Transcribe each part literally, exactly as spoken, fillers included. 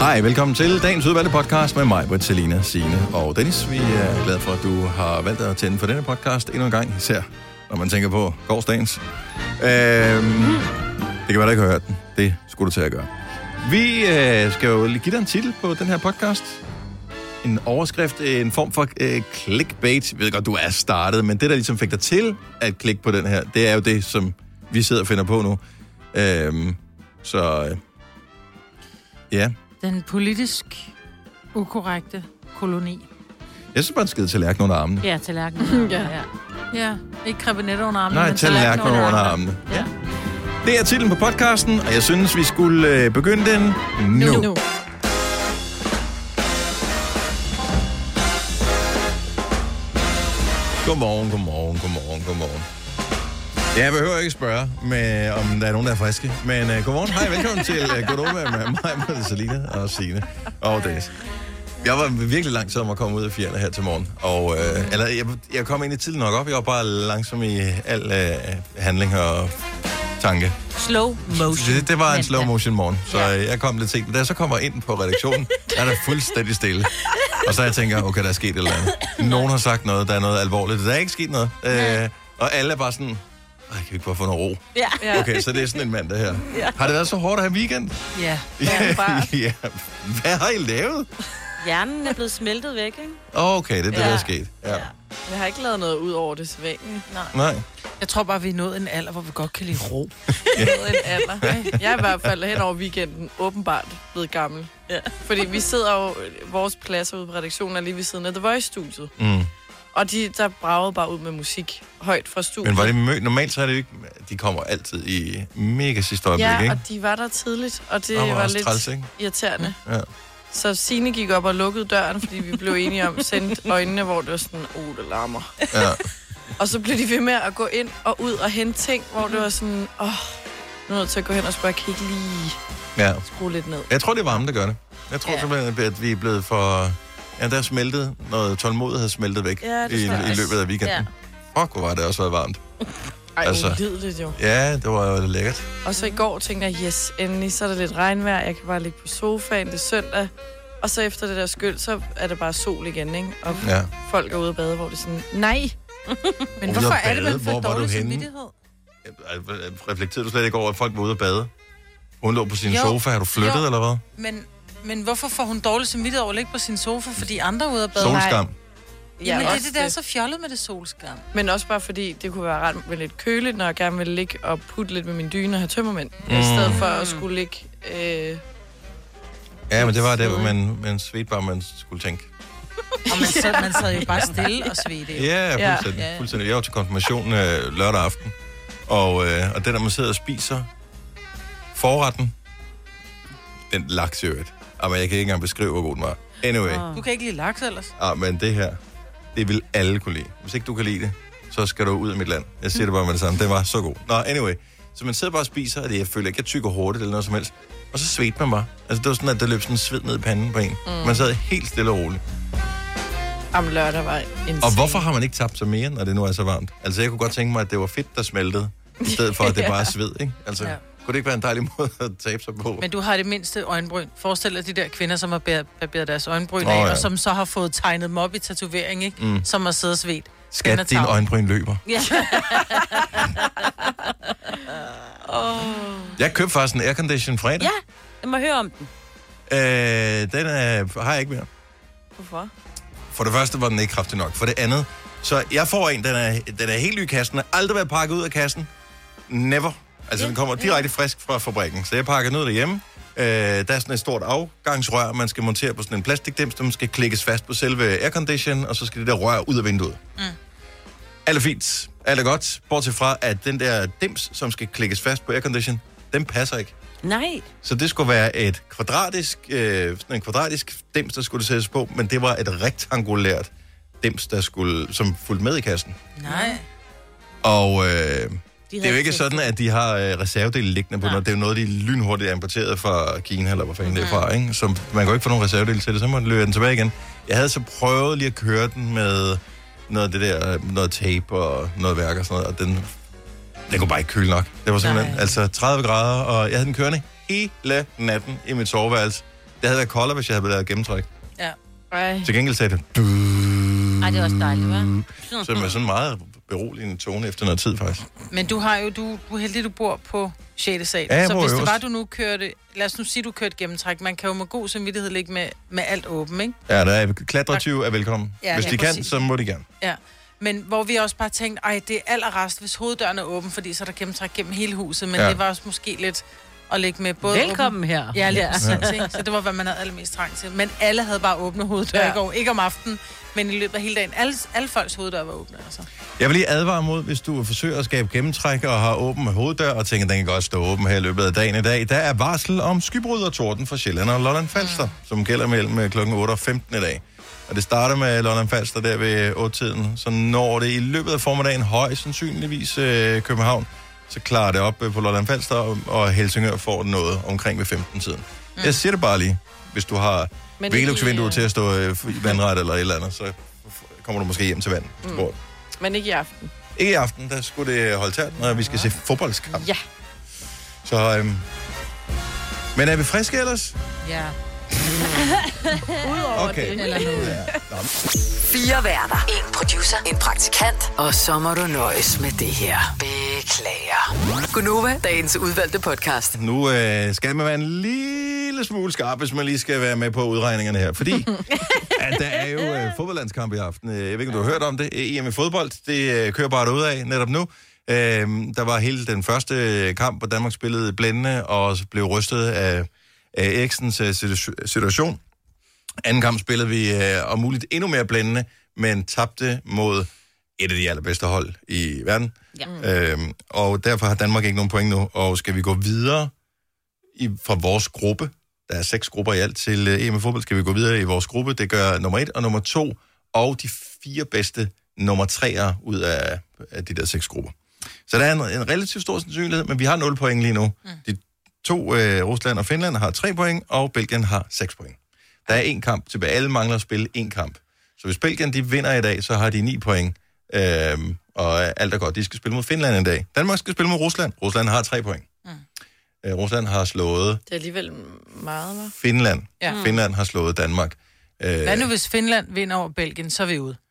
Hej, velkommen til dagens udvalgte podcast med mig, Britt, Selina, Signe og Dennis. Vi er glade for, at du har valgt at tænde for denne podcast endnu en gang, især når man tænker på gårsdagens. Øhm, mm. Det kan være, du ikke har hørt den. Det skulle du til at gøre. Vi øh, skal jo give dig en titel på den her podcast. En overskrift, en form for øh, clickbait. Jeg ved godt, du er startet, men det, der ligesom fik dig til at klikke på den her, det er jo det, som vi sidder og finder på nu. Øhm, så øh, ja. Den politisk ukorrekte koloni. Jeg synes bare, en skide tallerken under armene. Ja, tallerken under armene. ja. ja, ikke krebinetter under armene, Nej, men tallerken under, under armene. Ja. ja. Det er titlen på podcasten, og jeg synes, vi skulle øh, begynde den nu. nu. nu. Godmorgen, godmorgen, godmorgen, godmorgen. Ja, jeg behøver ikke spørge, med, om der er nogen, der er friske. Men uh, godmorgen, hej, velkommen til uh, Godova med mig, med Selina og Signe og Dennis. Jeg var virkelig lang tid om at komme ud af fjerne her til morgen. Og, uh, eller, jeg, jeg kom egentlig tidligt nok op. Jeg var bare langsom i al uh, handling og tanke. Slow motion. Det, det var en slow motion morgen, så ja. jeg kom lidt sent. Men da jeg så kommer ind på redaktionen, er der fuldstændig stille. Og så jeg tænker, okay, der er sket et eller andet. Nogen har sagt noget, der er noget alvorligt. Der er ikke sket noget. Uh, og alle er bare sådan... Ej, kan vi ikke bare få noget ro? Ja. Okay, så det er sådan en mandag her. Ja. Har det været så hårdt at have weekend? Ja. Ja, ja. Hvad har I lavet? Hjernen er blevet smeltet væk, ikke? Okay, det er det, ja. der er sket. Ja. Ja. Jeg har ikke lavet noget ud over det sædvanlige. Nej. Nej. Jeg tror bare, vi er nået en alder, hvor vi godt kan lide ro. ja. Nået en alder. Jeg er i hvert fald hen over weekenden åbenbart blevet gammel. Ja. Fordi vi sidder jo, vores pladser ude på redaktionen er lige ved siden af The Voice-studiet. Mm. Og de, der bragede bare ud med musik højt fra studiet. Men var det mø- normalt så er det jo ikke... De kommer altid i mega sidste øjeblik, ja, ikke? Ja, og de var der tidligt, og det og var, var lidt træls, irriterende. Ja. Så Signe gik op og lukkede døren, fordi vi blev enige om sendt øjnene, hvor det var sådan, åh, oh, det larmer. Ja. Og så blev de ved med at gå ind og ud og hente ting, hvor det var sådan, åh, oh, nu er jeg nødt til at gå hen og spørge, kan I ikke lige ja. skrue lidt ned? Jeg tror, det er varme, der gør det. Jeg tror ja. simpelthen, at vi er blevet for... Ja, der er smeltet, noget tålmodighed smeltet væk ja, i, i løbet af weekenden. Ja. Fuck, hvor var det også været varmt. Ej, altså, ulideligt jo. Ja, det var jo lækkert. Og så i går tænkte jeg, yes, endelig, så er der lidt regnvejr, jeg kan bare ligge på sofaen, det er søndag. Og så efter det der skyld, så er det bare sol igen, ikke? Og ja. folk er ude at bade, hvor det er sådan, nej. Men hvorfor er det, man får dårlig samvittighed? Reflekterede du slet ikke over, at folk var ude at bade? Hun lå på sin jo, sofa, har du flyttet, jo, eller hvad? Men... Men hvorfor får hun dårlig samvittighed over at ligge på sin sofa, fordi andre er ude at bade? Solskam. Ja, jamen, det er det, der er så fjollet med det solskam. Men også bare fordi, det kunne være ret med lidt køligt, når jeg gerne vil ligge og putte lidt med min dyne og have tømmermænd. Mm. I stedet for at skulle ligge... Øh, ja, men det var det, hvor man, man svedte bare, man skulle tænke. Og man sad, man sad jo bare stille og svedte. Ja, fuldstændig. Ja. fuldstændig. Jeg var til konfirmation øh, lørdag aften, og, øh, og den, der man sidder og spiser forretten, den laks i øvrigt. Men jeg kan ikke engang beskrive, hvor god den var. Anyway. Du kan ikke lide laks ellers? Ja, men det her, det vil alle kunne lide. Hvis ikke du kan lide det, så skal du ud af mit land. Jeg siger det bare med det samme. Det var så god. Nå, anyway. Så man sidder bare og spiser, og det, jeg føler ikke, jeg tykker hurtigt eller noget som helst. Og så svedte man bare. Altså, det var sådan, at der løb sådan en sved ned i panden på en. Mm. Man sad helt stille og roligt. Om lørdag var insane. Og hvorfor har man ikke tabt sig mere, når det nu er så varmt? Altså, jeg kunne godt tænke mig, at det var fedt, der smeltede, i stedet for, at det bare er sved, ikke? Altså... Ja. Kunne det ikke være en dejlig måde at tabe sig på? Men du har det mindste øjenbryn. Forestil dig de der kvinder, som har barberet deres øjenbryn af, oh, ja. og som så har fået tegnet dem op i tatovering, ikke? Mm. Som har siddet og svedt. Skat, din øjenbryn løber. Ja. oh. Jeg købte faktisk en aircondition fredag. Ja, jeg må høre om den. Øh, den er, har jeg ikke mere. Hvorfor? For det første var den ikke kraftig nok. For det andet, så jeg får en, den er, den er helt ny i kassen. Den har aldrig været pakket ud af kassen. Never. Altså, den kommer direkte frisk fra fabrikken. Så jeg pakker den ud derhjemme. Øh, der er sådan et stort afgangsrør, man skal montere på sådan en plastikdims, der skal klikkes fast på selve aircondition, og så skal det der rør ud af vinduet. Mm. Alt er fint. Alt er godt. Bortset fra, at den der dims, som skal klikkes fast på aircondition, den passer ikke. Nej. Så det skulle være et kvadratisk, øh, sådan en kvadratisk dims, der skulle sættes på, men det var et rektangulært dims, der skulle, som fulgte med i kassen. Nej. Og... Øh, det er jo ikke sådan, at de har øh, reservedele liggende på noget. Det er jo noget, de lynhurtigt er importeret fra Kina, eller hvor fanden mm. det er fra, ikke? Så man kan jo ikke få nogen reservedele til det, så må man løbe den tilbage igen. Jeg havde så prøvet lige at køre den med noget af det der, noget tape og noget værk og sådan noget, og den, den kunne bare ikke køle nok. Det var simpelthen, Nej. altså tredive grader, og jeg havde den kørende hele natten i mit soveværelse. Det havde været koldere, hvis jeg havde lavet gennemtræk. Ja. Ej. Til gengæld sagde det... Ej, det er også dejligt, hva'? Så det er sådan meget beroligende tone efter noget tid, faktisk. Men du har jo, du, du er heldig, du bor på sjette sal. Ja, så hvis øverst. det var, du nu kørte... Lad os nu sige, du kørte gennemtræk. Man kan jo med god samvittighed ligge med, med alt åben, ikke? Ja, der er klatretyve er velkommen. Ja, hvis ja, de kan, præcis. så må de gerne. Ja. Men hvor vi også bare tænkte, ej, det er allerrest, hvis hoveddøren er åben, fordi så er der gennemtræk gennem hele huset. Men Ja. ja. det var også måske lidt at ligge med både Velkommen åben... her. Ja, lige præcis, ikke? Så det var, hvad man havde allermest trang til. Men alle havde bare åbne hoveddøre Ja. i går. Ikke om aftenen, men i løbet af hele dagen. Alle, alle folks hoveddøre var åbne, altså. Jeg vil lige advare mod, hvis du forsøger at skabe gennemtræk og har åben hoveddør, og tænker, at den kan godt stå åben her i løbet af dagen i dag. Der er varsel om skybrud og torden fra Sjælland og Lolland Falster, mm. som gælder mellem klokken otte og femten i dag. Og det starter med Lolland Falster der ved otte-tiden, så når det i løbet af formiddagen højst sandsynligvis øh, København, så klarer det op øh, på Lolland Falster, og, og Helsingør får noget omkring ved femten-tiden. Mm. Jeg siger det bare lige, hvis du har Velux-vinduet til at stå øh, i vandret eller et eller andet, så kommer du måske hjem til vand. Mm. Men ikke i aften. Ikke i aften, der skulle det holde tæt, når vi skal se fodboldskamp. Ja. Så, øhm... Men er vi friske ellers? Ja. Udover Okay. det. Eller noget. Ja. Nå. Fire værter. En producer. En praktikant. Og så må du nøjes med det her. Beklager. Gunova, dagens udvalgte podcast. Nu øh, skal man være en lille smule skarp, hvis man lige skal være med på udregningerne her. Fordi at der er jo øh, fodboldlandskamp i aften. Jeg ved ikke, om du har hørt om det. E M i fodbold, det øh, kører bare derud af netop nu. Øh, der var hele den første kamp, hvor Danmark spillede blændende og blev rystet af, af Eriksens øh, situation. Anden kamp spillede vi øh, om muligt endnu mere blændende, men tabte mod et af de allerbedste hold i verden. Ja. Øhm, og derfor har Danmark ikke nogen point nu. Og skal vi gå videre i, fra vores gruppe, der er seks grupper i alt til øh, E M i fodbold, skal vi gå videre i vores gruppe. Det gør nummer et og nummer to, og de fire bedste nummer treer ud af, af de der seks grupper. Så der er en, en relativt stor sandsynlighed, men vi har nul point lige nu. Mm. De to, øh, Rusland og Finland, har tre point, og Belgien har seks point. Der er en kamp tilbage. Alle mangler at spille en kamp. Så hvis Belgien de vinder i dag, så har de ni point. Øhm, og alt er godt. De skal spille mod Finland en dag. Danmark skal spille mod Rusland. Rusland har tre point. Mm. Øh, Rusland har slået... Det er alligevel meget, hva'? Finland. Ja. Finland har slået Danmark. Øh, Hvad nu, hvis Finland vinder over Belgien, så er vi ude?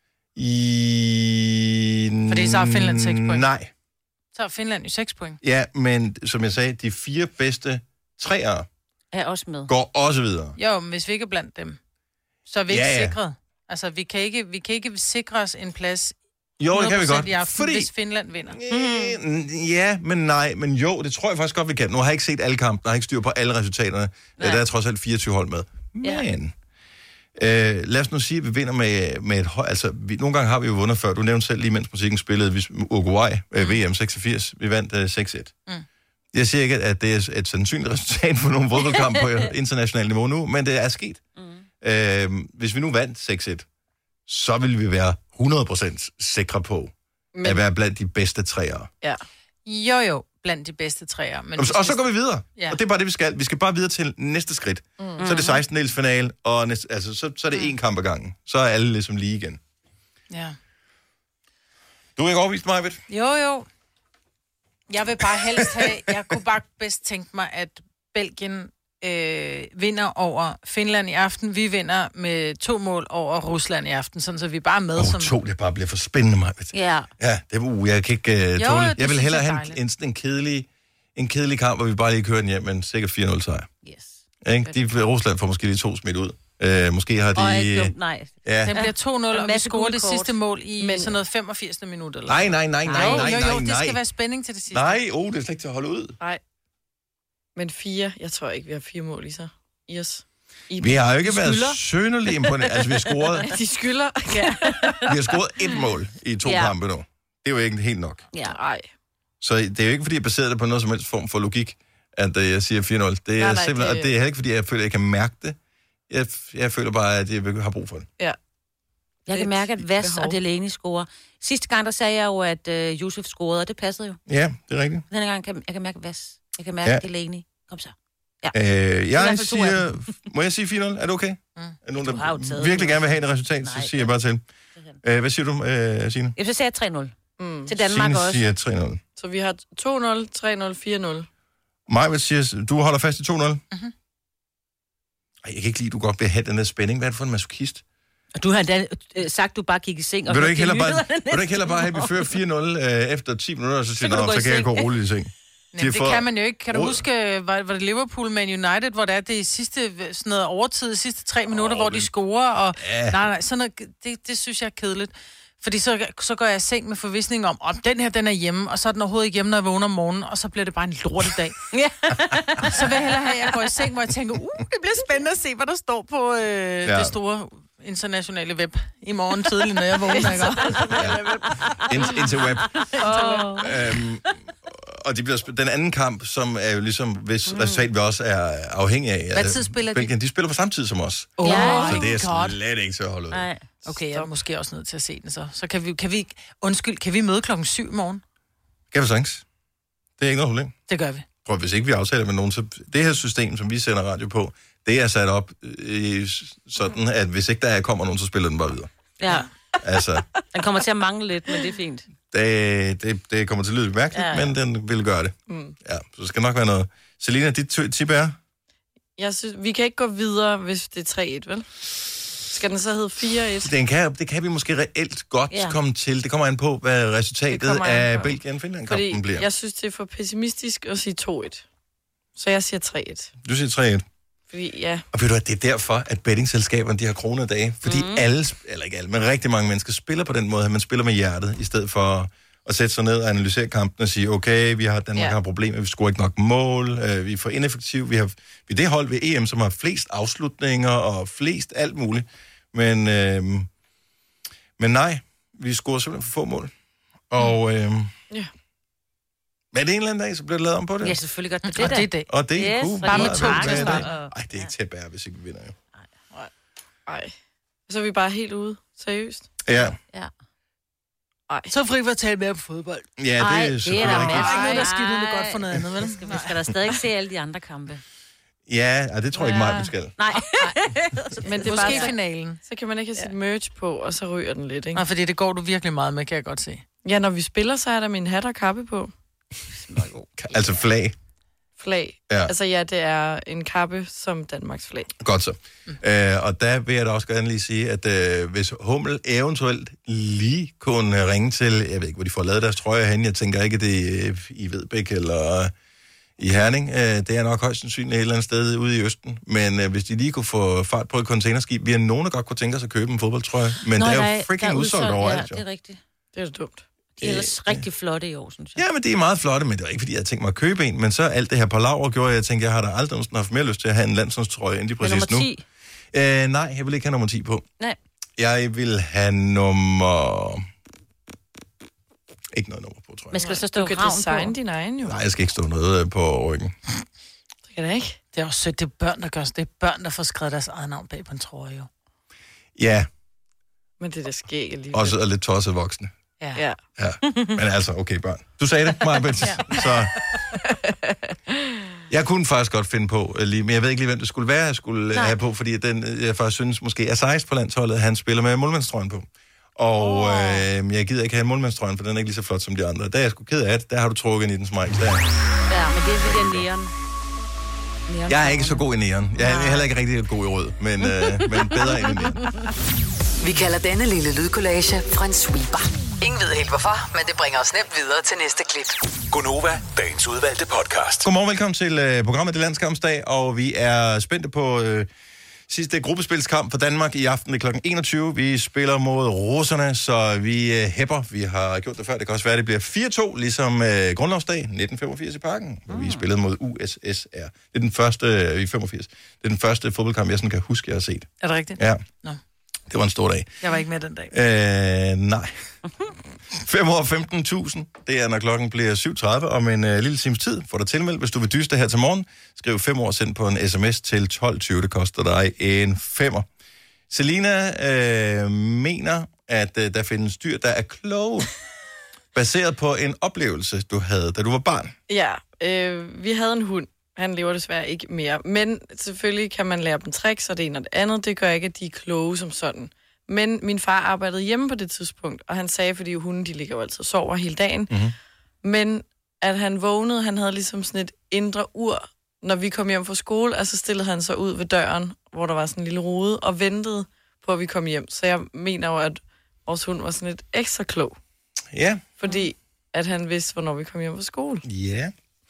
I... Fordi så har Finland seks point. Nej. Så har Finland jo seks point. Ja, men som jeg sagde, de fire bedste treere Er også med. går også videre. Jo, men hvis vi ikke er blandt dem, så er vi ikke Ja, ja. sikret. Altså, vi kan ikke, vi kan ikke sikre os en plads Jo, det kan vi godt. i aften, Fordi... hvis Finland vinder. Mm. Ja, men nej. Men jo, det tror jeg faktisk godt, vi kan. Nu har jeg ikke set alle kampe. Jeg har ikke styr på alle resultaterne. Nej. Der er trods alt fireogtyve hold med. Men... Ja. Øh, lad os nu sige, at vi vinder med, med et hold. Altså, vi, nogle gange har vi jo vundet før. Du nævnte selv lige, mens musikken spillede vi, Uruguay, øh, V M seksogfirs. Vi vandt øh, seks et. Mm. Jeg siger ikke, at det er et sandsynligt resultat på nogle fodboldkamp på internationalt niveau nu, men det er sket. Mm. Øh, hvis vi nu vandt seks et, så ville vi være hundrede procent sikre på men... at være blandt de bedste treere. Ja. Jo, jo, blandt de bedste træer. Men Og, og så går vi videre. Ja. Og det er bare det, vi skal. Vi skal bare videre til næste skridt. Mm. Så er det sekstende-dels finale, og næste, altså, så, så er det én kamp ad gangen. Så er alle ligesom lige igen. Ja. Du er ikke overbevist, Majbet? Jo, jo. Jeg vil bare helst have... Jeg kunne bare bedst tænke mig, at Belgien øh, vinder over Finland i aften. Vi vinder med to mål over Rusland i aften, sådan så vi er bare med Åh, som... oh, to, det bare bliver for spændende, Majbet. Ja. Ja, det er uh, jeg kan ikke uh, Jo, tåle det Jeg vil synes hellere jeg er have en, dejligt. en, en, kedelig, en kedelig kamp, hvor vi bare lige kører den hjem, men sikkert fire nul sejr. Yes. Ikke? De, Rusland får måske lige to smidt ud. Uh, måske har de... Og ikke dumt, nej. Ja. Den bliver to nul, En og vi masse scorer gule det kort. sidste mål i Men- sådan noget femogfirsende minut. Eller? Nej, nej, nej, nej, Jo, nej, jo, nej, jo, det nej. skal være spænding til det sidste. Nej, oh, det er slet ikke til at holde ud. Nej. Men fire, jeg tror ikke, vi har fire mål i sig. I os. I Vi har jo ikke været skylder. sønderlig imponerende. Altså, vi har scoret, De skylder. Ja. vi har scoret et mål i to Ja. kampe nu. Det er jo ikke helt nok. Ja. Nej. Så det er jo ikke, fordi jeg baserer det på noget som helst form for logik, at øh, jeg siger fire nul. Det er Nej, nej, simpelthen, det- og det er heller ikke, fordi jeg føler, at jeg kan mærke det. Jeg, jeg føler bare, at jeg har brug for det. Ja. Jeg kan mærke, at Vass og Delaney scorer. Sidste gang, der sagde jeg jo, at uh, Josef scorede, og det passede jo. Ja, det er rigtigt. Denne gang kan jeg kan mærke Vass. Jeg kan mærke Ja. ja. Delaney. Kom så. Øh, hvert jeg fald to af siger... Må jeg sige fire nul? Er det okay? Mm. Er nogen, Du har jo der taget virkelig det. gerne vil have et resultat, så Nej, siger jeg bare til. Øh, hvad siger du, øh, Signe? Jeg så sagde jeg tre nul. Mm. Til Danmark Signe også. siger tre nul. Så vi har to nul, tre nul, fire nul. Majbet siger, du holder fast i to nul. Mhm. Ej, jeg kan ikke lide, du godt vil have den der spænding. Hvad er det for en masochist? Og du har endda øh, sagt, du bare gik i seng. Og vil du ikke heller bare, vil du ikke heller bare have, at vi fører fire nul øh, efter ti minutter, og så siger du, så, så kan jeg gå roligt i seng? Nej, det kan man jo ikke. Kan du huske, var, var det Liverpool Man United, hvor det er det sidste sådan noget overtid, de sidste tre minutter, oh, hvor de scorer, og ja. nej, nej, sådan noget, det, det synes jeg er kedeligt. Fordi så, så går jeg i seng med forvisning om, om den her, den er hjemme, og så er den overhovedet ikke hjemme, når jeg vågner om morgenen, og så bliver det bare en lortedag. Ja. Så vil jeg hellere have, at jeg går i seng, hvor jeg tænker, uh, det bliver spændende at se, hvad der står på øh, ja. det store internationale web i morgen tidlig, når jeg vågner. ja. Interweb. Oh. Øhm, og de bliver sp- den anden kamp, som er jo ligesom, hvis mm. resultat vi også er afhængig af. Hvad tid spiller Belgien, de? De spiller på samme tid som os. Oh, ja, så det er slet ikke til at holde ud. Nej. Okay, jeg er måske også nødt til at se den så. Så kan vi, kan vi, undskyld, kan vi møde klokken syv i morgen? Kan vi sagtens. Det er ikke noget problem. Det gør vi. Prøv, hvis ikke vi aftaler med nogen, så det her system, som vi sender radio på, det er sat op øh, sådan, at hvis ikke der kommer nogen, så spiller den bare videre. Ja. Altså. Den kommer til at mangle lidt, men det er fint. Det, det, det kommer til at lyde mærkeligt, ja, ja. men den vil gøre det. Mm. Ja, så det skal nok være noget. Selina, dit tip er? Jeg synes, vi kan ikke gå videre, hvis det er tre et, vel? Skal den så hedde fire et? Den kan, det kan vi måske reelt godt ja. komme til. Det kommer an på, hvad resultatet af Belgien-Finland-kampen bliver. Jeg synes, det er for pessimistisk at sige to et. Så jeg siger tre et. Du siger tre et? Fordi, ja. Og ved du at det er derfor, at bettingselskaberne, de har kronedage. Fordi mm. alle, eller ikke alle, men rigtig mange mennesker spiller på den måde, at man spiller med hjertet, i stedet for at sætte sig ned og analysere kampen og sige, okay, vi har, Danmark ja. har problemer, vi scorer ikke nok mål, øh, vi er for ineffektive, vi har vi er det hold ved E M, som har flest afslutninger og flest alt muligt. Men, øh, men nej, vi scorer simpelthen for få mål. Og øh, ja. Men det en eller anden dag, så bliver det lavet om på det? Ja, selvfølgelig godt. Det, det, det, det. Og det er yes, cool. Bare med to til start. Ej, det er ikke til at bære, hvis ikke vi vinder, jo. Nej. Nej. Så er vi bare helt ude. Seriøst. Ja. Ja. Ej. Så fri for at tale mere på fodbold. Ja, det er Ej, selvfølgelig det er ikke. Ej, noget, der skidt ud godt for noget andet, vel? Vi skal da stadig se alle de andre kampe. Ja, det tror jeg ikke meget, vi skal. Nej. Men det er måske bare finalen. Så kan man ikke have sit ja. merch på, og så ryger den lidt, ikke? Nej, fordi det går du virkelig meget med, kan jeg godt se. Ja, når vi spiller, så er der min hat og kappe på. Altså flag? Flag. Ja. Altså ja, det er en kappe som Danmarks flag. Godt så. Mm. Øh, og der vil jeg da også gerne lige sige, at øh, hvis Hummel eventuelt lige kunne ringe til, jeg ved ikke, hvor de får lavet deres trøjer hen, jeg tænker ikke, at det er i Vedbæk eller i Herning. Øh, det er nok højst sandsynligt et eller andet sted ude i Østen. Men øh, hvis de lige kunne få fart på et containerskib, vi har nogen, der godt kunne tænke os at købe en fodboldtrøje. Men Nå, det er jo nej, freaking udsolgt overalt. Ja, det er rigtigt. Det er så dumt. De er ellers rigtig flotte i år, synes jeg. Ja, men det er meget flotte, men det var ikke, fordi jeg tænkte mig at købe en. Men så alt det her på laver gjorde, jeg tænkte, jeg har da aldrig haft mere lyst til at have en landsholdstrøje end de præcis nu. nummer ti? Øh, nej, jeg vil ikke have nummer ti på. Nej. Jeg vil have nummer... Ikke noget nummer på, tror jeg. Men skal så stå du kan designe din egen, jo. Nej, jeg skal ikke stå noget på ryggen. Det kan det ikke. Det er også sødt, det er børn, der gør det. Det er børn, der får skrevet deres eget navn bag på en trøje, jo. Ja. Men det der sker alligevel. Også er lidt tosset voksne. Ja. ja. Ja. Men altså, okay, børn. Du sagde det, Marbet. ja. Så... Jeg kunne faktisk godt finde på lige, men jeg ved ikke lige, hvem det skulle være, jeg skulle Nej. have på, fordi den, jeg faktisk synes måske er seksten på landsholdet, han spiller med målmandstrøjen på. Og oh. øh, jeg gider ikke have målmandstrøjen, for den er ikke lige så flot som de andre. Der er jeg sgu ked af det. Der har du trukket i den smæk. Der. Ja, men det er det der næren. Jeg er ikke så god i næren. Jeg er heller ikke rigtig god i rød, men, øh, men bedre end i næren. Vi kalder denne lille lydkollage en sweeper. Ingen ved helt hvorfor, men det bringer os nemt videre til næste klip. Gonova, dagens udvalgte podcast. Godmorgen, velkommen til øh, programmet Det Landskampsdag, og vi er spændte på øh, sidste gruppespilskamp for Danmark i aften klokken enogtyve. Vi spiller mod russerne, så vi øh, hæpper. Vi har gjort det før. Det kan også være, det bliver fire to, ligesom øh, grundlovsdag nitten femogfirs i Parken, hvor mm. vi spillede mod U S S R. Det er den første, øh, i femogfirs. Det er den første fodboldkamp, jeg sådan kan huske, jeg har set. Er det rigtigt? Ja. Nå. Det var en stor dag. Jeg var ikke med den dag. Øh, nej. fem år femten tusind. Det er, når klokken bliver syv tredive om en øh, lille times tid. Får dig tilmeldt. Hvis du vil dyste her til morgen, skriv fem år, send på en sms til tolv tyve. Det koster dig en femmer. Selina øh, mener, at øh, der findes dyr, der er kloge. Baseret på en oplevelse, du havde, da du var barn. Ja, øh, vi havde en hund. Han lever desværre ikke mere. Men selvfølgelig kan man lære dem tricks, og det ene og det andet. Det gør ikke, at de er kloge som sådan. Men min far arbejdede hjemme på det tidspunkt, og han sagde, fordi hunden, de ligger jo altid og sover hele dagen. Mm-hmm. Men at han vågnede, han havde ligesom sådan et indre ur, når vi kom hjem fra skole, altså stillede han sig ud ved døren, hvor der var sådan en lille rude, og ventede på, at vi kom hjem. Så jeg mener jo, at vores hund var sådan lidt ekstra klog. Ja. Fordi at han vidste, hvornår vi kom hjem fra skole. Ja.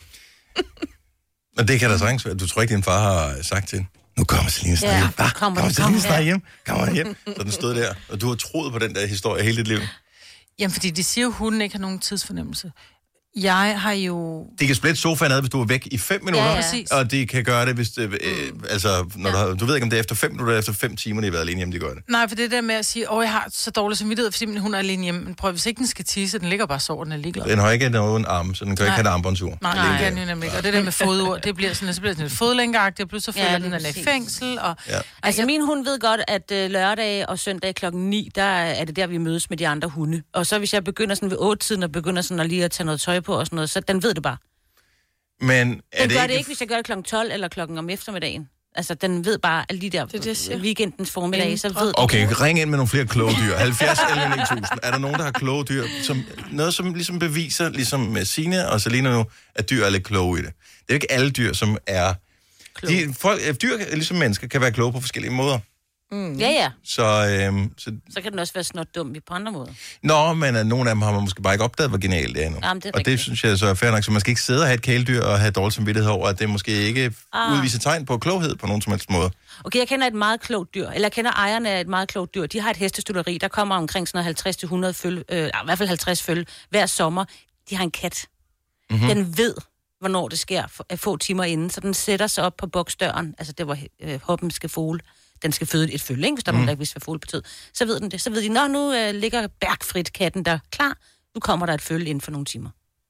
Og det kan da sagtens være. Du tror ikke, din far har sagt til hende, nu kommer Selina snart hjem. Ja, kommer kom Selina snart hjem. Kommer hjem. Så den stod der, og du har troet på den der historie hele dit liv. Jamen, fordi de siger jo, at hunden ikke har nogen tidsfornemmelse. Jeg har jo... De kan splitte sofaen ad, hvis du er væk i fem minutter. Ja, ja. Og de kan gøre det, hvis det, øh, altså, når ja. du, har, du ved ikke, om det er efter fem minutter eller efter fem timer, de har været alene hjemme, de gør det. Nej, for det der med at sige, åh, jeg har så dårlig samvittighed, fordi min hund er alene hjemme. Men prøv, hvis ikke den skal tisse, den ligger bare så, den er ligeglad. Den har ikke nogen arm, så den kan nej. ikke have et armbåndsur. Nej, nej, det kan den nemlig ikke. Og det der med fodord, det bliver sådan, så bliver sådan lidt fodlænkeagtigt, og pludselig føler ja, den, den er i fængsel. Og... Ja. Altså, min hund ved godt, at øh, lørdag og søndag klokken ni, der er det der, vi mødes med de andre hunde. Og så hvis jeg begynder sådan ved otte-tiden, og begynder sådan at lige at tage noget tøj på og sådan noget, så den ved det bare. Men er den det gør ikke... det ikke, hvis jeg gør det klokken tolv eller klokken om eftermiddagen. Altså, den ved bare alle de der det, det weekendens formiddag, så ved okay, den. Ring ind med nogle flere kloge dyr. halvfjerds elleve ni tusind. Er der nogen, der har kloge dyr? Som, noget, som ligesom beviser, ligesom med Signe og Selina nu, at dyr er lidt kloge i det. Det er ikke alle dyr, som er... De, folk, dyr, ligesom mennesker, kan være kloge på forskellige måder. Mm. Ja, ja. Så, øhm, så... så kan den også være snot dum på andre måder. Nå, men uh, nogle af dem har man måske bare ikke opdaget, hvor genialt det er endnu. Jamen, det er og det synes jeg så er fair nok. Så man skal ikke sidde og have et kæledyr og have dårlig samvittighed over, at det måske ikke ah. udviser tegn på kloghed på nogen som helst måde. Okay, jeg kender et meget klogt dyr, eller jeg kender ejerne af et meget klogt dyr. De har et hestestuderi, der kommer omkring sådan halvtreds til hundrede følge, øh, i hvert fald halvtreds følge hver sommer. De har en kat. Mm-hmm. Den ved, hvornår det sker, få timer inden, så den sætter sig op på boksdøren, altså det var øh, hoppen skal fugle. Den skal føde et følge, ikke? Hvis der er mm. nogen, der ikke vidste, hvad fugle betød. Så ved den det. Så ved de, nå, nu øh, ligger Bergfrit katten der klar. Nu kommer der et følge inden for nogle timer.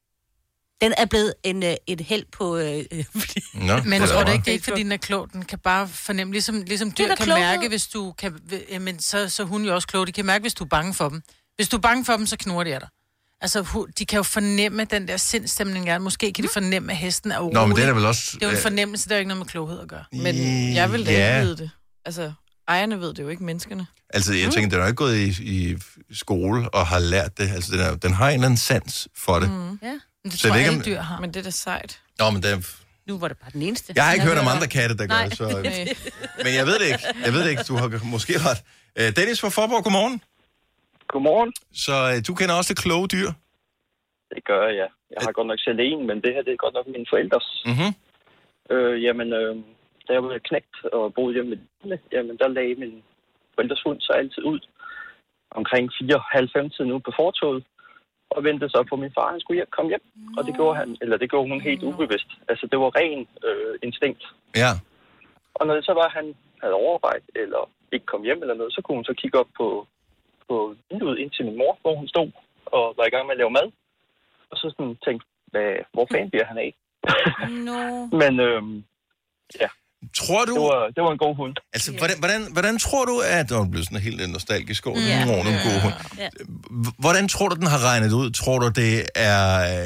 Den er blevet en, øh, et held på... Øh, Nå, men tror du ikke, det er ikke, fordi den er klog? Den kan bare fornemme, ligesom, ligesom dyr kan klog. mærke, hvis du kan... Men så, så hun jo også klog. De kan mærke, hvis du er bange for dem. Hvis du er bange for dem, så knurrer de af dig. Altså, de kan jo fornemme den der sindstemning, der. Måske kan de fornemme, at hesten er urolig. Nå, men det er vel også... Det er jo en fornemmelse, der er ikke noget med kloghed at gøre. Men jeg vil da ja. ikke vide det. Altså, ejerne ved det jo ikke, menneskerne. Altså, jeg tænker, den er jo ikke gået i, i skole og har lært det. Altså, den, er, den har en eller anden sans for det. Mm. Ja, men det så tror jeg, alle dyr har. Men det er da sejt. Nå, men det er... Nu var det bare den eneste. Jeg har ikke hørt om andre katte, der gør det, så... Men jeg ved det ikke. Jeg ved det ikke. Du har måske ret. Dennis fra Forborg, godmorgen. Godmorgen. Så du kender også det kloge dyr? Det gør jeg, ja. Jeg har godt nok selv en, men det her, det er godt nok mine forældres. Mhm. Øh, jamen... Øh... Da jeg var knægt og boede hjemme med dine, jamen der lagde min forældres hund så altid ud omkring fire halv fem tiden ude på fortovet og ventede så på min far, han skulle hjem, komme hjem. No. Og det gjorde han, eller det gjorde hun helt no. ubevidst. Altså det var ren øh, instinkt. Ja. Og når det så var, han havde overarbejdet eller ikke kom hjem eller noget, så kunne hun så kigge op på, på vinduet ind til min mor, hvor hun stod og var i gang med at lave mad. Og så sådan tænkte, hvad, hvor fanden bliver han af? No. Men øh, ja. Tror du... Det var, det var en god hund. Altså, hvordan, hvordan, hvordan tror du, at... Åh, det blev sådan helt nostalgisk over. Yeah. Oh, en god hund. Yeah. Hvordan tror du, den har regnet ud? Tror du, det er...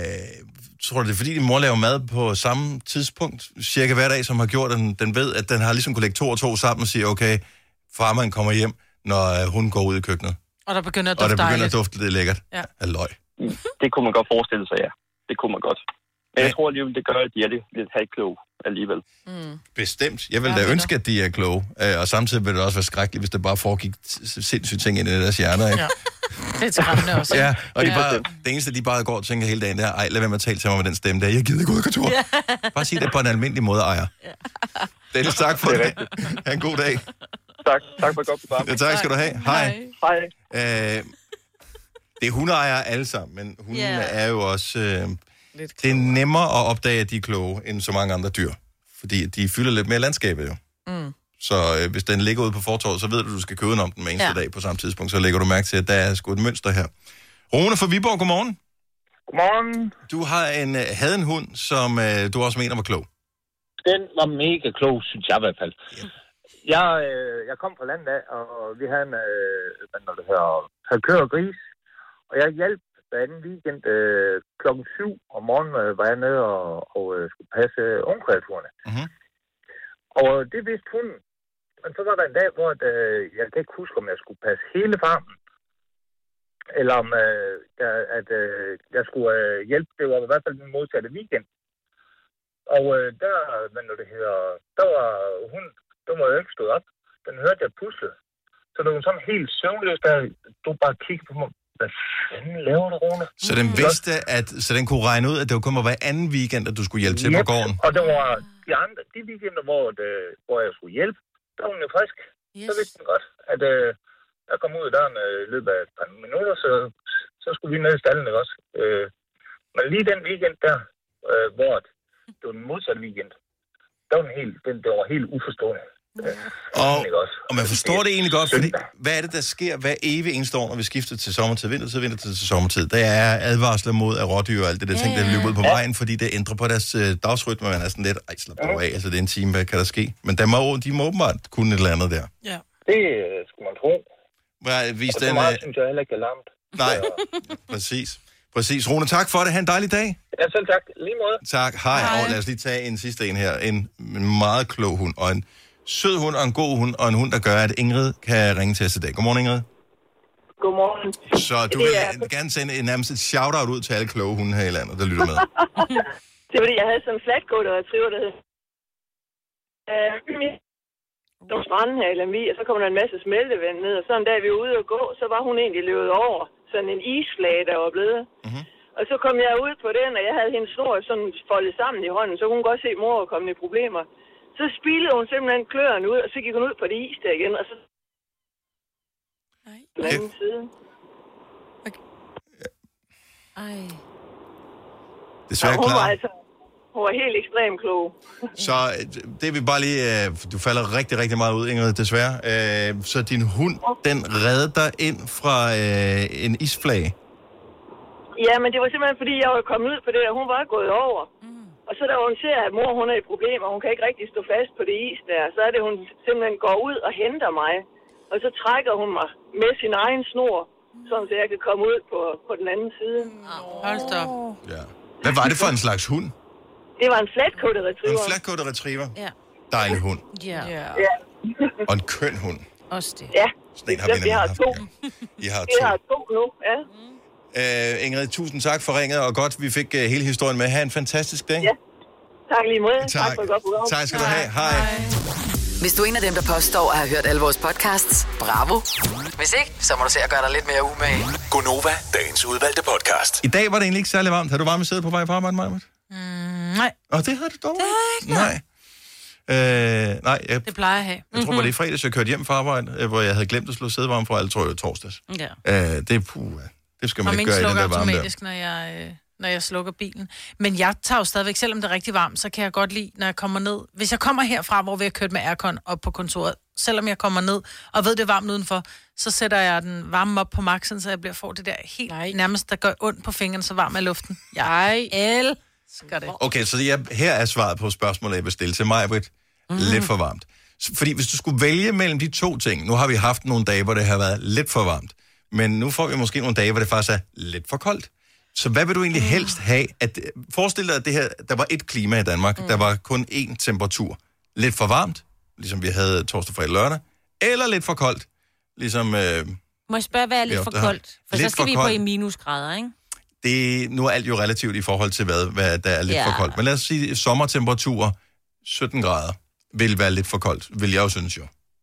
Tror du, det er, fordi din mor laver mad på samme tidspunkt, cirka hver dag, som har gjort, at den, den ved, at den har ligesom kunne lægge to og to sammen og sige, okay, farmand kommer hjem, når hun går ud i køkkenet. Og der begynder at dufte Og der begynder dejligt. at dufte lidt lækkert. Ja. Halløj. Det kunne man godt forestille sig, ja. Det kunne man godt. Men jeg tror alligevel, det gør, at de er lidt, lidt halvkloge alligevel. Mm. Bestemt. Jeg vil ja, da ønske, at de er kloge. Og samtidig vil det også være skrækkeligt, hvis der bare foregik sindssygt ting ind i deres hjerner. Ikke? Ja. Det er skræmmende også. Ja, og de bare, det eneste, de bare går og tænker hele dagen, det er, ej, lad være med at tale til mig med den stemme der. Jeg gider ikke ud af kontor. Ja. Bare sig det på en almindelig måde, ejer. Ja. Dennis, tak for det. det. Ha' en god dag. Tak. Tak for et godt program. Ja, tak skal du have. Hej. Hej. Øh, det er hundeejere alle sammen, men hunde yeah. er jo også... Øh, det er nemmere at opdage, at de er kloge, end så mange andre dyr. Fordi de fylder lidt mere landskabet jo. Mm. Så øh, hvis den ligger ude på fortorvet, så ved du, at du skal købe den om den hver eneste ja. dag på samme tidspunkt. Så lægger du mærke til, at der er sgu et mønster her. Rune fra Viborg, godmorgen. Godmorgen. Du har en, havde en hund, som øh, du også mener var klog. Den var mega klog, synes jeg i hvert fald. Ja. Jeg, øh, jeg kom fra landet af, og vi havde en, øh, hvad det hedder, havde køer og gris. Og jeg hjalp hver anden weekend øh, klokken syv om morgenen øh, var jeg nede og, og øh, skulle passe øh, ungekreaturerne. Mm-hmm. Og det vidste hun. Men så var der en dag, hvor øh, jeg kan ikke huske, om jeg skulle passe hele farmen. Eller om øh, jeg, at øh, jeg skulle øh, hjælpe. Det var i hvert fald den modsatte weekend. Og øh, der, hvad nu det hedder, der var hun, der var jo ikke stået op. Den hørte jeg pusle. Så det var sådan helt søvnløs, der du bare kiggede på mig. Hvad fanden laver du, Rune? Så den vidste, at så den kunne regne ud, at det var kun hver anden weekend, at du skulle hjælpe til yep. på gården? Og der var de andre, de weekender, hvor, det, hvor jeg skulle hjælpe, der var hun jo frisk. Yes. Så vidste den godt, at øh, jeg kom ud af døren øh, i løbet af et par minutter, så, så skulle vi ned i stallen, ikke også? Øh, men lige den weekend der, øh, hvor det var den modsatte weekend, der var den helt, den, det var helt uforstående. Og, og man forstår det egentlig godt, fordi hvad er det, der sker hver evig eneste år, når vi skifter til sommertid, vintertid, vintertid til sommertid? Der er advarsler mod af rådyr og alt det der ting, der løber ud på vejen, fordi det ændrer på deres øh, dagsrytme, man er sådan lidt, ej, slap dog af, altså det er en time, hvad kan der ske? Men der må, de må åbenbart kunne et eller andet der. Ja. Det øh, skulle man tro. Hvad, vis og så den, meget øh... synes jeg heller ikke er larmt. Nej, præcis. Præcis. Rune, tak for det. Ha' en dejlig dag. Ja, selv tak. Lige måde. Tak. Hej. Hej. Og lad os lige tage en sidste en her. En meget klog hund, og en sød hund, og en god hund, og en hund, der gør, at Ingrid kan ringe til os i dag. Godmorgen, Ingrid. Godmorgen. Så du vil er... gerne sende en, nærmest et shout-out ud til alle kloge hunde her i landet, der lytter med. Det er fordi, jeg havde sådan en flatcoat og retriever, der hed øh, nogle stranden her i Lemvig, og så kom der en masse smeltevand ned, og så en dag vi var ude at gå, så var hun egentlig løbet over sådan en isflage, der var blevet. Mm-hmm. Og så kom jeg ud på den, og jeg havde hendes snor sådan foldet sammen i hånden, så hun kunne godt se, at mor var kommet i problemer. Så spilede hun simpelthen kløerne ud, og så gik hun ud på det is der igen, og så... Nej. På den anden side. Okay. Ej. Desværre ja, hun klar. var altså... Hun var helt ekstremt klog. Så det vil bare lige... Du falder rigtig, rigtig meget ud, Ingrid, desværre. Så din hund, den redder dig ind fra en isflage? Ja, men det var simpelthen, fordi jeg var kommet ud på det, og hun var gået over. Mm. Og så da hun ser, at mor hun er i problemer, hun kan ikke rigtig stå fast på det is der, så er det, hun simpelthen går ud og henter mig. Og så trækker hun mig med sin egen snor, sådan så jeg kan komme ud på, på den anden side. Oh. Hold da. Ja. Hvad var det for en slags hund? Det var en flatcoated retriever. En flatcoated retriever? Ja. Dejlig hund. Ja. ja. Og en køn hund. Også det. Ja. Sådan en har vi, vi har to. I har to. Vi har to nu, ja. Uh, Ingrid, tusind tak for ringet, og godt, vi fik uh, hele historien med. Ha' en fantastisk dag. Ja. Tak lige måde. Tak, tak for et godt program. Tak skal du have. Hej. Hej. Hvis du er en af dem, der påstår at have hørt alle vores podcasts, bravo. Hvis ikke, så må du se at gøre dig lidt mere umage. Gonova, dagens udvalgte podcast. I dag var det egentlig ikke særlig varmt. Har du varme sæde på vej på arbejde, Maja? Mm, nej. Og det havde du dog. Det har jeg ikke. Nej. Øh, nej, jeg, det plejer jeg at have. Jeg tror, det er fredags, jeg kørte hjem fra arbejde, hvor jeg havde glemt at slå sædevarme fra, eller tror jeg, torsdags. Ja. Øh, det er puh, det skal man og ikke gøre i den der varme der. automatisk, når jeg, øh, når jeg slukker bilen. Men jeg tager jo stadigvæk, selvom det er rigtig varmt, så kan jeg godt lide, når jeg kommer ned. Hvis jeg kommer herfra, hvor vi har kørt med aircon op på kontoret, selvom jeg kommer ned og ved, det er varmt udenfor, så sætter jeg den varme op på maksen, så jeg bliver får det der helt Nej. nærmest, der gør ondt på fingrene, så varm er luften. Jeg elsker det. Okay, så jeg, her er svaret på spørgsmålet, jeg vil stille til mig, Britt. Mm. Lidt for varmt. Fordi hvis du skulle vælge mellem de to ting, nu har vi haft nogle dage, hvor det har været lidt for varmt, men nu får vi måske nogle dage, hvor det faktisk er lidt for koldt. Så hvad vil du egentlig helst have? At, forestil dig, at det her, der var et klima i Danmark, mm. der var kun én temperatur. Lidt for varmt, ligesom vi havde torsdag, fredag, lørdag, eller lidt for koldt, ligesom... Øh, Må jeg spørge, hvad er lidt for koldt? For lidt så skal for vi koldt. På i minusgrader, ikke? Det, nu er alt jo relativt i forhold til, hvad, hvad der er lidt ja. for koldt. Men lad os sige, sommertemperaturer, sytten grader, vil være lidt for koldt, vil jeg jo synes jo.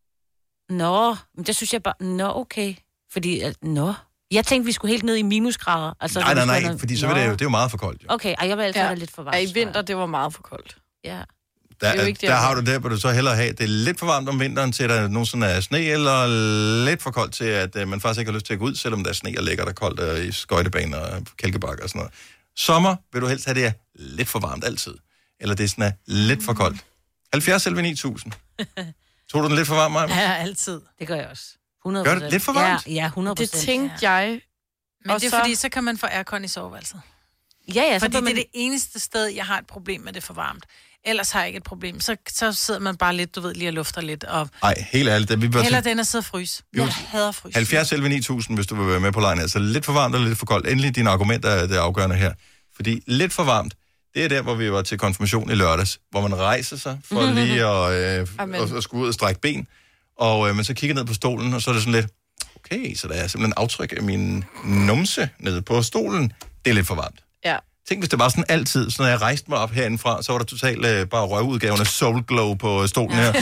Nå, men det synes jeg bare... Nå, okay. Fordi, nå... Jeg tænkte, vi skulle helt ned i minusgrader. Altså, nej, nej, nej, noget... fordi så vil det jo, det er jo meget for koldt. Jo. Okay, og jeg vil altid ja. være lidt for varmt. Ja, i vinter, det var meget for koldt. Ja. Der, er, der, der har du det, hvor du så hellere have, det er lidt for varmt om vinteren, til der nogensinde er sne, eller lidt for koldt til, at uh, man faktisk ikke har lyst til at gå ud, selvom der er sne og lækker der koldt uh, i skøjtebaner og kælkebakker og sådan noget. Sommer vil du helst have det lidt for varmt altid, eller det er sådan, lidt for koldt. halvfjerds elleve ni tusind. Tog du den lidt for varmt, Maja? Ja, altid. Det gør jeg også. hundrede procent. Gør det lidt for varmt? Ja, ja hundrede procent. Det tænkte ja. jeg. Men og det er så... fordi, så kan man få aircon i soveværelset. Ja, ja. Fordi man... det er det eneste sted, jeg har et problem med det for varmt. Ellers har jeg ikke et problem. Så, så sidder man bare lidt, du ved, lige og lufter lidt. Og... Nej, helt ærligt. Det, vi bør heller til... den at sidde og fryse. Jeg hader fryse. halvfjerds elleve ni tusind, hvis du vil være med på lejen. Altså lidt for varmt eller lidt for koldt. Endelig dine argumenter er det afgørende her. Fordi lidt for varmt, det er der, hvor vi var til konfirmation i lørdags, hvor man rejser sig for lige at, øh, og, og skulle ud og strække ben. Og øh, man så kigger ned på stolen, og så er det sådan lidt, okay, så der er simpelthen aftryk af min numse nede på stolen. Det er lidt for varmt. Ja. Tænk, hvis det var sådan altid, så når jeg rejste mig op herindefra, så var der totalt øh, bare røvudgaven af Soul Glow på stolen her.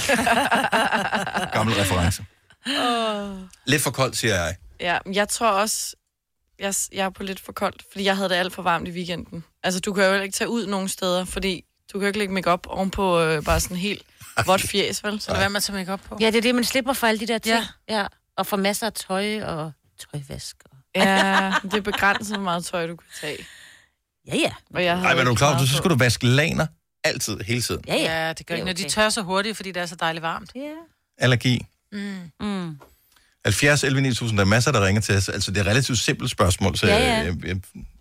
Gammel reference. Oh. Lidt for koldt, siger jeg. Ja, jeg tror også, jeg, jeg er på lidt for koldt, fordi jeg havde det alt for varmt i weekenden. Altså, du kan jo ikke tage ud nogen steder, fordi du kan jo ikke lægge make-up ovenpå øh, bare sådan helt vådt fjes, vel? Så det er, hvad man tager make-up på. Ja, det er det, man slipper for alle de der ting. Ja. Ja. Og får masser af tøj og tøjvask. Og... Ja, det er begrænset, hvor meget tøj du kan tage. Ja, ja. Og jeg Ej, men er du klar, så skal du vaske laner altid, hele tiden. Ja, ja. ja det gør ikke, når de tør så hurtigt, fordi det er så dejligt varmt. Ja. Allergi. Mm. Mm. halvfjerds elleve ni tusind, der er masser, der ringer til os. Altså, det er et relativt simpelt spørgsmål, så ja, ja, ja. Jeg, jeg,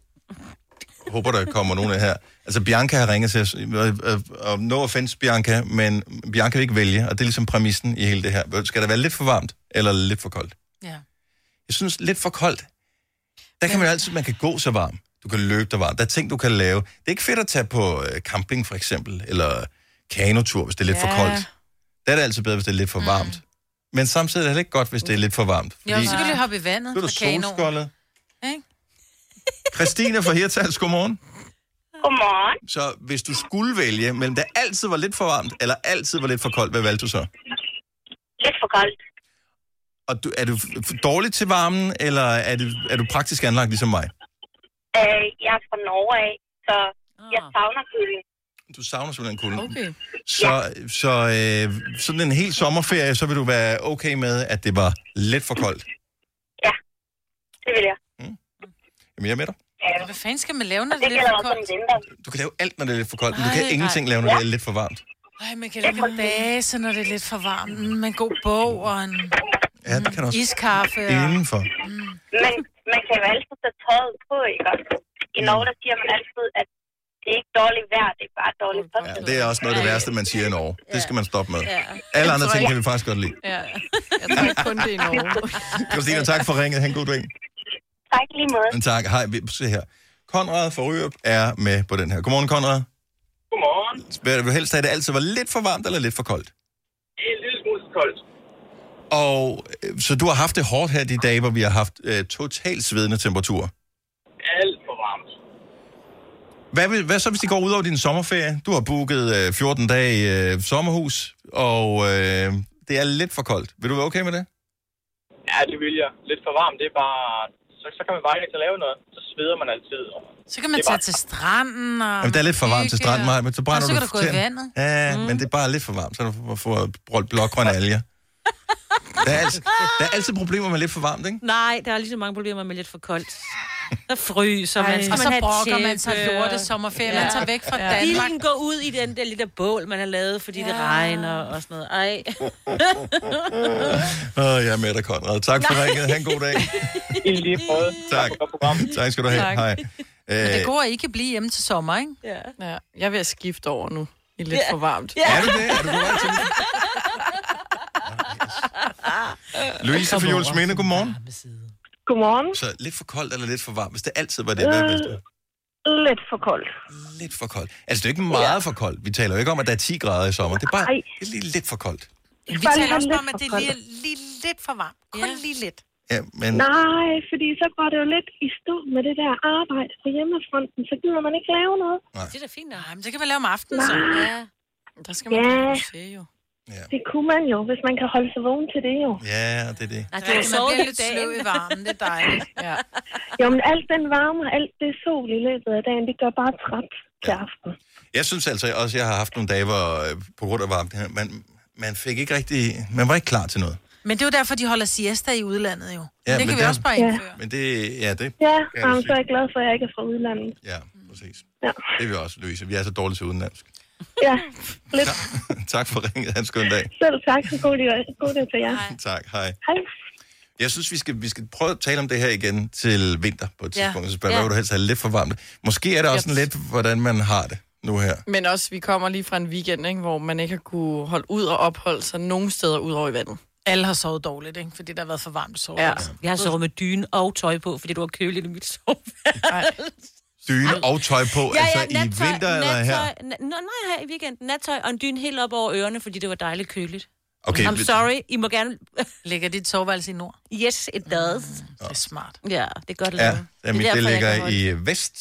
jeg håber, der kommer nogen af her. Altså, Bianca har ringet til os, og no offense, Bianca, men Bianca vil ikke vælge, og det er ligesom præmissen i hele det her. Skal det være lidt for varmt, eller lidt for koldt? Ja. Jeg synes, lidt for koldt, der kan man jo altid, man kan gå så varm. Du kan løbe dig varmt. Der er ting, du kan lave. Det er ikke fedt at tage på camping, for eksempel, eller kanotur, hvis det er lidt ja. for koldt. Der er det altid bedre, hvis det er lidt for varmt. Mm. Men samtidig er det heller ikke godt, hvis det er lidt for varmt. Fordi jo, så kan du hoppe i vandet. Så er du solskoldet. Ikke? Christine fra Hirtals, godmorgen. Godmorgen. Så hvis du skulle vælge, mellem det altid var lidt for varmt, eller altid var lidt for koldt, hvad valgte du så? Lidt for koldt. Og du, er du dårlig til varmen, eller er du, er du praktisk anlagt ligesom mig? Øh, jeg er fra Norge af, så jeg savner kulden. Du savner simpelthen kulden. Okay. Så, ja. så øh, sådan en hel sommerferie, så vil du være okay med, at det var lidt for koldt? Ja, det vil jeg. Mm. Jamen, jeg er med dig. Ja. Hvad fanden skal man lave, når det, det er lidt for koldt? Du kan lave alt, når det er lidt for koldt, men du kan nej, ingenting nej. lave, når ja. det er lidt for varmt. Nej, man kan lave en base, når det er lidt for varmt. Med en god bog og en ja, det kan også. iskaffe. Og... Indenfor. Mm. Men man kan jo altid tage tøjet på, ikke også? I Norge, der siger man altid, at det er ikke dårligt vejr, det er bare dårligt tøj. Ja, det er også noget af det værste, man siger i Norge. Det skal man stoppe med. Ja. Alle andre ting kan vi faktisk godt lide. Ja, jeg tror ikke kun det i Norge. Christina, tak for ringet. Ha' en god dag. Tak lige måde. Men tak. Hej, se her. Konrad fra Ryrup er med på den her. Godmorgen, Konrad. Godmorgen. Vil du helst have, at det altid var lidt for varmt eller lidt for koldt? En lille smule for koldt. Og så du har haft det hårdt her de dage, hvor vi har haft øh, totalt svedende temperaturer? Alt for varmt. Hvad, vil, hvad så, hvis de går ud over din sommerferie? Du har booket øh, fjorten dage i øh, sommerhus, og øh, det er lidt for koldt. Vil du være okay med det? Ja, det vil jeg. Lidt for varmt, det er bare... Så, så kan man bare ikke lave noget. Så sveder man altid. Og så kan man tage bare... til stranden og... Jamen, det er lidt for varmt til stranden, Maja, men så brænder og så kan du... du gå i vandet. Ja, mm. men det er bare lidt for varmt, så du får blågrønne alger. Der er, altid, der er altid problemer med lidt for varmt, ikke? Nej, der er lige så mange problemer med lidt for koldt. Der fryser man. Og så brokker man sig lorte sommerferie. Ja. Man tager væk fra ja. Danmark. Bilen går ud i den der lille bål, man har lavet, fordi ja. det regner og sådan noget. Ej. Åh, jeg er med dig, Konrad. Tak for ringet. Ha' en god dag. I lige måde. Tak. Tak skal du have. Tak. Hej. Men det går ikke at blive hjemme til sommer, ikke? Ja. ja. Jeg vil skifte over nu. I lidt ja. for varmt. Ja. Er du det? Er du på vej til det? Louise fra Juelsminde, godmorgen. Godmorgen. Så lidt for koldt eller lidt for varmt? Hvis det altid var det, hvad vil du? Lidt for koldt. Lidt for koldt. Altså, det er ikke meget ja. for koldt. Vi taler jo ikke om, at der er ti grader i sommer. Det er bare Ej. lige lidt for koldt. Vi taler også om, at det er lige, lige lidt for varmt. Kun ja. lige lidt. Ja, men... Nej, fordi så går det jo lidt i stå med det der arbejde på hjemmefronten. Så gider man ikke lave noget. Nej. Det er da fint. Nej, men det kan man lave om aftenen, så. Ja. Der skal man ja. kunne se, jo. Ja. Det kunne man jo, hvis man kan holde sig vågen til det jo. Ja, det er det. Nej, det er jo så lidt sløv i varmen, det er dejligt. Ja. Jo, men alt den varme og alt det sol i løbet af dagen, det gør bare træt til aften. Jeg synes altså også, jeg har haft nogle dage, hvor på grund af varmen, man, man fik ikke rigtig, man var ikke klar til noget. Men det er jo derfor, de holder siesta i udlandet jo. Ja, det kan vi der, også bare indføre. Ja. Men det, ja, det Ja, jamen, så er jeg glad for, at jeg ikke er fra udlandet. Ja, præcis. Ja. Det vil vi også løse. Vi er så dårlige til udenlandsk. Ja, lidt. Tak for ringet. Ha' en skøn dag. Selv tak. God dag, god dag til jer. Hej. Tak, hej. Hej. Jeg synes, vi skal, vi skal prøve at tale om det her igen til vinter på et tidspunkt. Ja. Så spørger, ja. hvad vil du helst have lidt for varmt? Måske er det også Yep. lidt, hvordan man har det nu her. Men også, vi kommer lige fra en weekend, ikke, hvor man ikke har kunne holde ud og opholde sig nogen steder ud over i vandet. Alle har sovet dårligt, ikke? Fordi der har været for varmt at sove. Ja. Jeg har sovet med dyne og tøj på, fordi du var køligt i mit soveværelse. Dyne og tøj på, ja, ja, altså nattøj, i vinter nattøj, eller her? Na- Nå, nej, her i weekenden. Nattøj og en dyne helt op over ørerne, fordi det var dejligt køligt. Okay, I'm sorry, I må gerne... Ligger dit soveværelse i nord? Yes, it does. Mm, det er smart. Ja, det er godt Ja, lavet. det, det, det ligger i vest.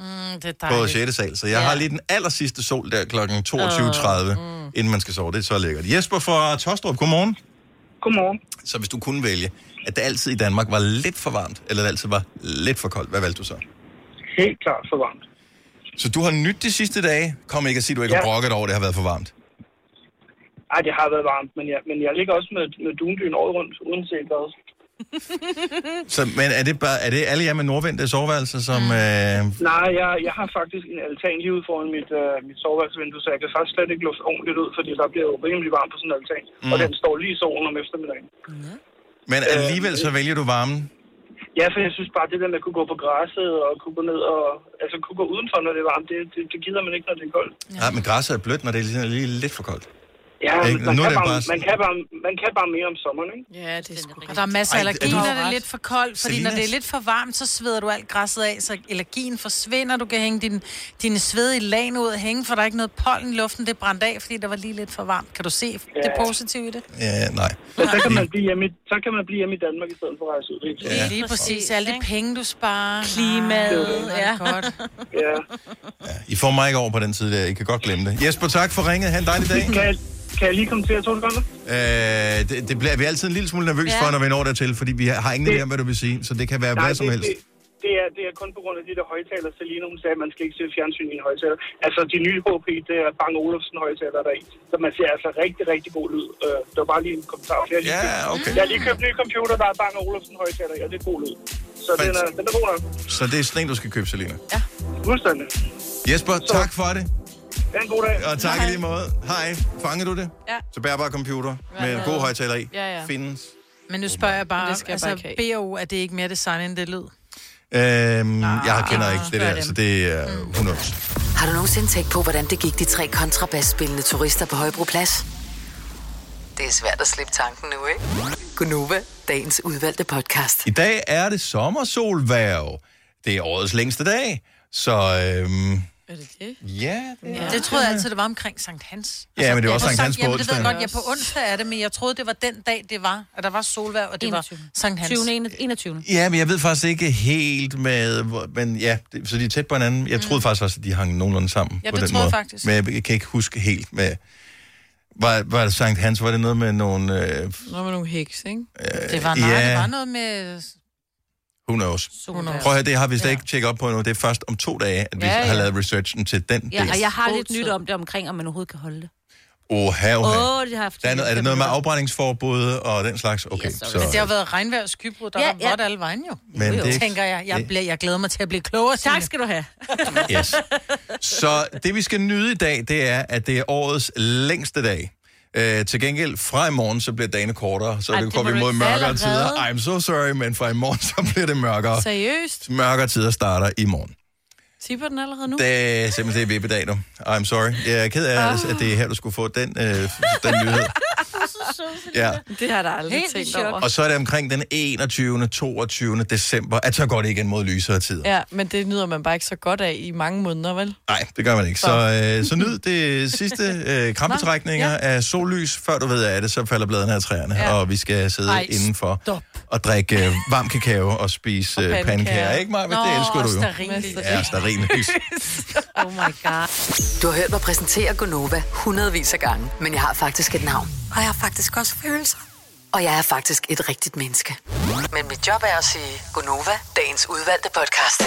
Mm, det er på dejligt. sjette sal. Så jeg ja. har lige den aller sidste sol der klokken toogtyve tredive, uh, mm. inden man skal sove. Det er så lækkert. Jesper fra Tostrup, godmorgen. Godmorgen. Så hvis du kunne vælge, at det altid i Danmark var lidt for varmt, eller det altid var lidt for koldt, hvad valgte du så? Helt klart for varmt. Så du har nyt de sidste dage? Kom ikke at sige, at du ikke ja. har brokket over, det har været for varmt. Nej, det har været varmt, men jeg, men jeg ligger også med, med dundyn året rundt, uanset hvad. Så, men er det, bare, er det alle jer med nordvendte soveværelser, som... Mm. Øh... Nej, jeg, jeg har faktisk en altan lige ude foran mit, uh, mit soveværelsesvindue, så jeg kan faktisk slet ikke lufte ordentligt ud, fordi der bliver jo rimelig varmt på sådan en altan. Mm. Og den står lige i solen om eftermiddagen. Mm. Men alligevel så vælger du varmen? Ja, for jeg synes bare, det der med at kunne gå på græsset og kunne gå ned og... Altså kunne gå udenfor, når det er varmt, det, det, det gider man ikke, når det er koldt. Ja, men græsset er blødt, når det er lige, lige lidt for koldt. Ja, man kan, bare, bare... Man, kan bare, man kan bare mere om sommeren, ikke? Ja, det er sgu. Og der er masser af allergi, når det er lidt for koldt, fordi Salinas. Når det er lidt for varmt, så sveder du alt græsset af, så allergien forsvinder, du kan hænge din, dine svedige lagen ud og hænge, for der er ikke noget pollen i luften, det er brændt af, fordi der var lige lidt for varmt. Kan du se ja. det positive i det? Ja, nej. Men så kan man blive hjemme, så kan man blive hjemme i Danmark i stedet for at rejse ud. Ikke? Ja. Lige præcis. Alle de penge, du sparer. Klimaet. Ja. Godt. Ja. Ja. I får mig ikke over på den side der. I kan godt glemme det. Jesper, tak for ringet. Ha' en dejlig dag. Kan, kan jeg lige komme til at to sekunder? Øh, det, det bliver vi er altid en lille smule nervøs ja. for, når vi når dertil, fordi vi har ingen idé om, hvad du vil sige, så det kan være nej, hvad som det, helst. Det, det, er, det er kun på grund af de der højtalere, Selina, hun sagde, at man skal ikke se fjernsyn i en højtaler. Altså, de nye H P, det er Bang Olufsen højtaler der i. Så man ser altså rigtig, rigtig god lyd. Uh, det var bare lige en kommentar. Jeg har lige, ja, købt, okay. jeg har lige købt en ny computer, der er Bang Olufsen højtaler i, og det er god lyd. Så den er, den er god nok. Så det er sådan en, du skal købe, Selina? Ja, fuldstændig. Jesper, så. tak for det. Det er en god dag. Og tak i lige måde. Hej. Fanger du det? Ja. Så bærbar computer ja, med en god højtaler i. Ja, ja. Findes. Men nu spørger jeg bare, det altså bare B O, er det ikke mere design end det lyd? Øhm, ah, jeg kender ah, ikke det der, dem. Så det er hundrede. Har du nogensinde tænkt på, hvordan det gik de tre kontrabasspillende turister på Højbroplads? Det er svært at slippe tanken nu, ikke? Gunova, dagens udvalgte podcast. I dag er det sommersolværv. Det er årets længste dag, så... Øhm, er det det? Ja. Det, ja. det troede jeg altid, det var omkring Sankt Hans. Ja, altså, men det var også Sankt Hans på jamen, onsdag. Det ved jeg godt, ja, på onsdag er det, men jeg troede, det var den dag, det var. At der var solværv, og det enogtyvende var Sankt Hans. tyvende enogtyvende Ja, men jeg ved faktisk ikke helt med... Men ja, det, så de er tæt på hinanden. Jeg troede mm. faktisk også, at de hang nogenlunde sammen ja, på det den måde. Faktisk. Men jeg, jeg kan ikke huske helt med... Var, var det Sankt Hans? Var det noget med nogle... Øh, noget med nogle heks, ikke? Øh, det var nej, ja. det var noget med... Who knows? Prøv at høre, det har vi slet ja. ikke tjekket op på endnu. Det er først om to dage, at vi ja, ja. har lavet researchen til den ja, del. Ja, og jeg har lidt nyt om det omkring, om man overhovedet kan holde det. Oha, oha. Åh, det har haft... Er, er det noget med afbrændingsforbud og den slags? Okay, yes, så... Men det har været regnvejr og skybrud, der ja, har ja. været alle vejen jo. Men jo, det tænker jeg. Jeg, bliver, jeg glæder mig til at blive klogere. Tak skal du have. Yes. Så det, vi skal nyde i dag, det er, at det er årets længste dag. Uh, til gengæld, fra i morgen, så bliver dagene kortere, så Ej, det går vi mod mørkere tider. I'm so sorry, men fra i morgen, så bliver det mørkere. Seriøst? Mørkere tider starter i morgen. Tipper den allerede nu? Det er simpelthen det vippedag nu. I'm sorry. Jeg er ked af, oh. at det er her, du skulle få den, øh, den nyhed. Ja. Det har der aldrig Helt tænkt over. Og så er det omkring den enogtyvende toogtyvende december, at så går det igen mod lysere tider. Ja, men det nyder man bare ikke så godt af i mange måneder, vel? Nej, det gør man ikke. Så, så, øh, så nyd det sidste øh, krampetrækninger ja. af sollys. Før du ved af det, så falder bladene af træerne, ja. og vi skal sidde Ej, indenfor stop. og drikke øh, varm kakao og spise og pandekager. pandekager. Ikke mig, men det elsker du jo. Stearinlys. Ja, stearinlys. Oh my god. Du har hørt mig præsentere Gunova hundredvis af gange, men jeg har faktisk et navn. Og jeg har faktisk også følelser. Og jeg er faktisk et rigtigt menneske. Men mit job er at sige Gunova, dagens udvalgte podcast.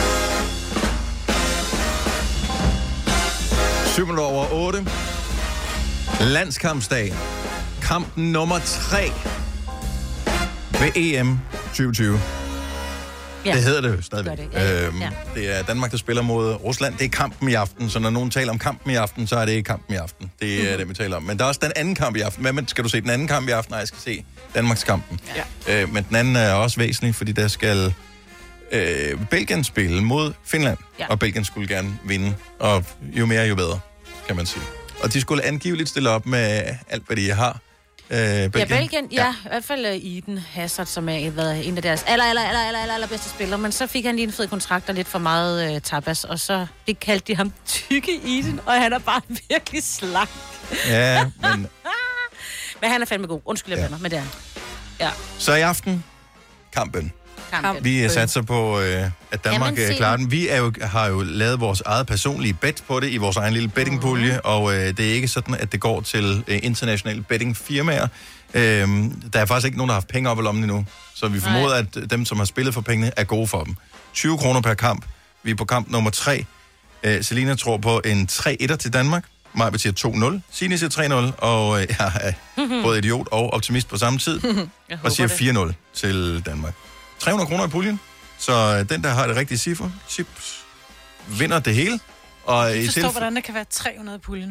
syv minutter over otte. Landskampsdag. Kampen nummer tre ved E M tyve tyve. Ja. Det hedder det jo stadigvæk. Det. Ja, ja. Øhm, ja. det er Danmark, der spiller mod Rusland. Det er kampen i aften, så når nogen taler om kampen i aften, så er det ikke kampen i aften. Det er mm-hmm. det, vi taler om. Men der er også den anden kamp i aften. Hvad skal du se den anden kamp i aften? Nej, jeg skal se Danmarks kampen. Ja. Øh, men den anden er også væsentlig, fordi der skal øh, Belgien spille mod Finland. Ja. Og Belgien skulle gerne vinde. Og jo mere, jo bedre, kan man sige. Og de skulle angiveligt stille op med alt, hvad de har. Øh, Belgien. Ja, Belgien, ja. ja. I hvert fald uh, Eden Hazard, som er været en af deres aller, aller, aller, aller, aller, aller bedste spillere. Men så fik han lige en fed kontrakt og lidt for meget uh, tapas, og så det kaldte de ham tykke Eden, og han er bare virkelig slank. Ja, men... men han er fandme god. Undskyld, jeg ja. blander, men det er han. Ja. Så i aften, kampen. Kampen. Vi satser på, øh, at Danmark Jamen, se. klarer den. Vi er jo, har jo lavet vores eget personlige bet på det i vores egen lille bettingpulje, mm. og øh, det er ikke sådan, at det går til øh, internationale bettingfirmaer. Øh, der er faktisk ikke nogen, der har haft penge op i lommen endnu, så vi formoder, Nej. at dem, som har spillet for pengene, er gode for dem. tyve kroner per kamp. Vi er på kamp nummer tre. Øh, Selina tror på en tre etter til Danmark. Maja betyder to nul. Signe siger tre nul, og øh, jeg er både idiot og optimist på samme tid. Og siger fire nul til Danmark. tre hundrede kroner i puljen. Så øh, den, der har det rigtige ciffer, chips, vinder det hele. Og Jeg i forstår, tilf- hvordan der kan være tre hundrede i puljen.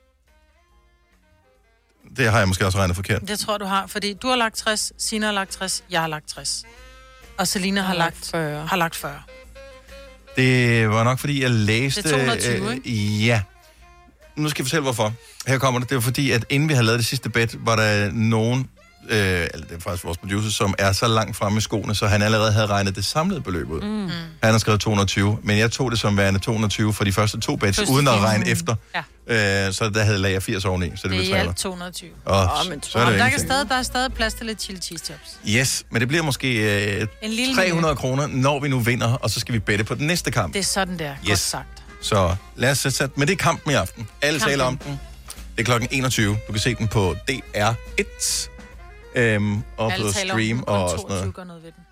Det har jeg måske også regnet forkert. Det tror du har, fordi du har lagt tres, Signe har lagt tres, jeg har lagt tres. Og Selina har, har lagt lagt fyrre. Har lagt fyrre. Det var nok, fordi jeg læste... Det er to hundrede og tyve, øh, ikke? Ja. Nu skal jeg fortælle, hvorfor. Her kommer det. Det var fordi, at inden vi havde lavet det sidste bet, var der nogen, øh, eller det er faktisk vores producer, som er så langt fremme i skoene, så han allerede havde regnet det samlede beløb ud. Mm. Han har skrevet to hundrede og tyve, men jeg tog det som værende to hundrede og tyve for de første to bets, Plus uden at firs. regne efter. Ja. Øh, så der havde lager firs oveni, så det, Det blev er i tre alt hundrede. to hundrede og tyve. Og Åh, men så er det der, kan ingenting. stadig, der er stadig plads til lidt chili cheese tops. Yes, men det bliver måske øh, En lille tre hundrede kroner, når vi nu vinder, og så skal vi bette på den næste kamp. Det er sådan der. Godt Yes. sagt. Så lad os sætte Men det er kampen i aften. Alle Kampen. taler om den. Det er klokken enogtyve. Du kan se den på D R et. Øhm, og Alle på taler om stream den, og sådan toogtyve noget. gør noget ved den.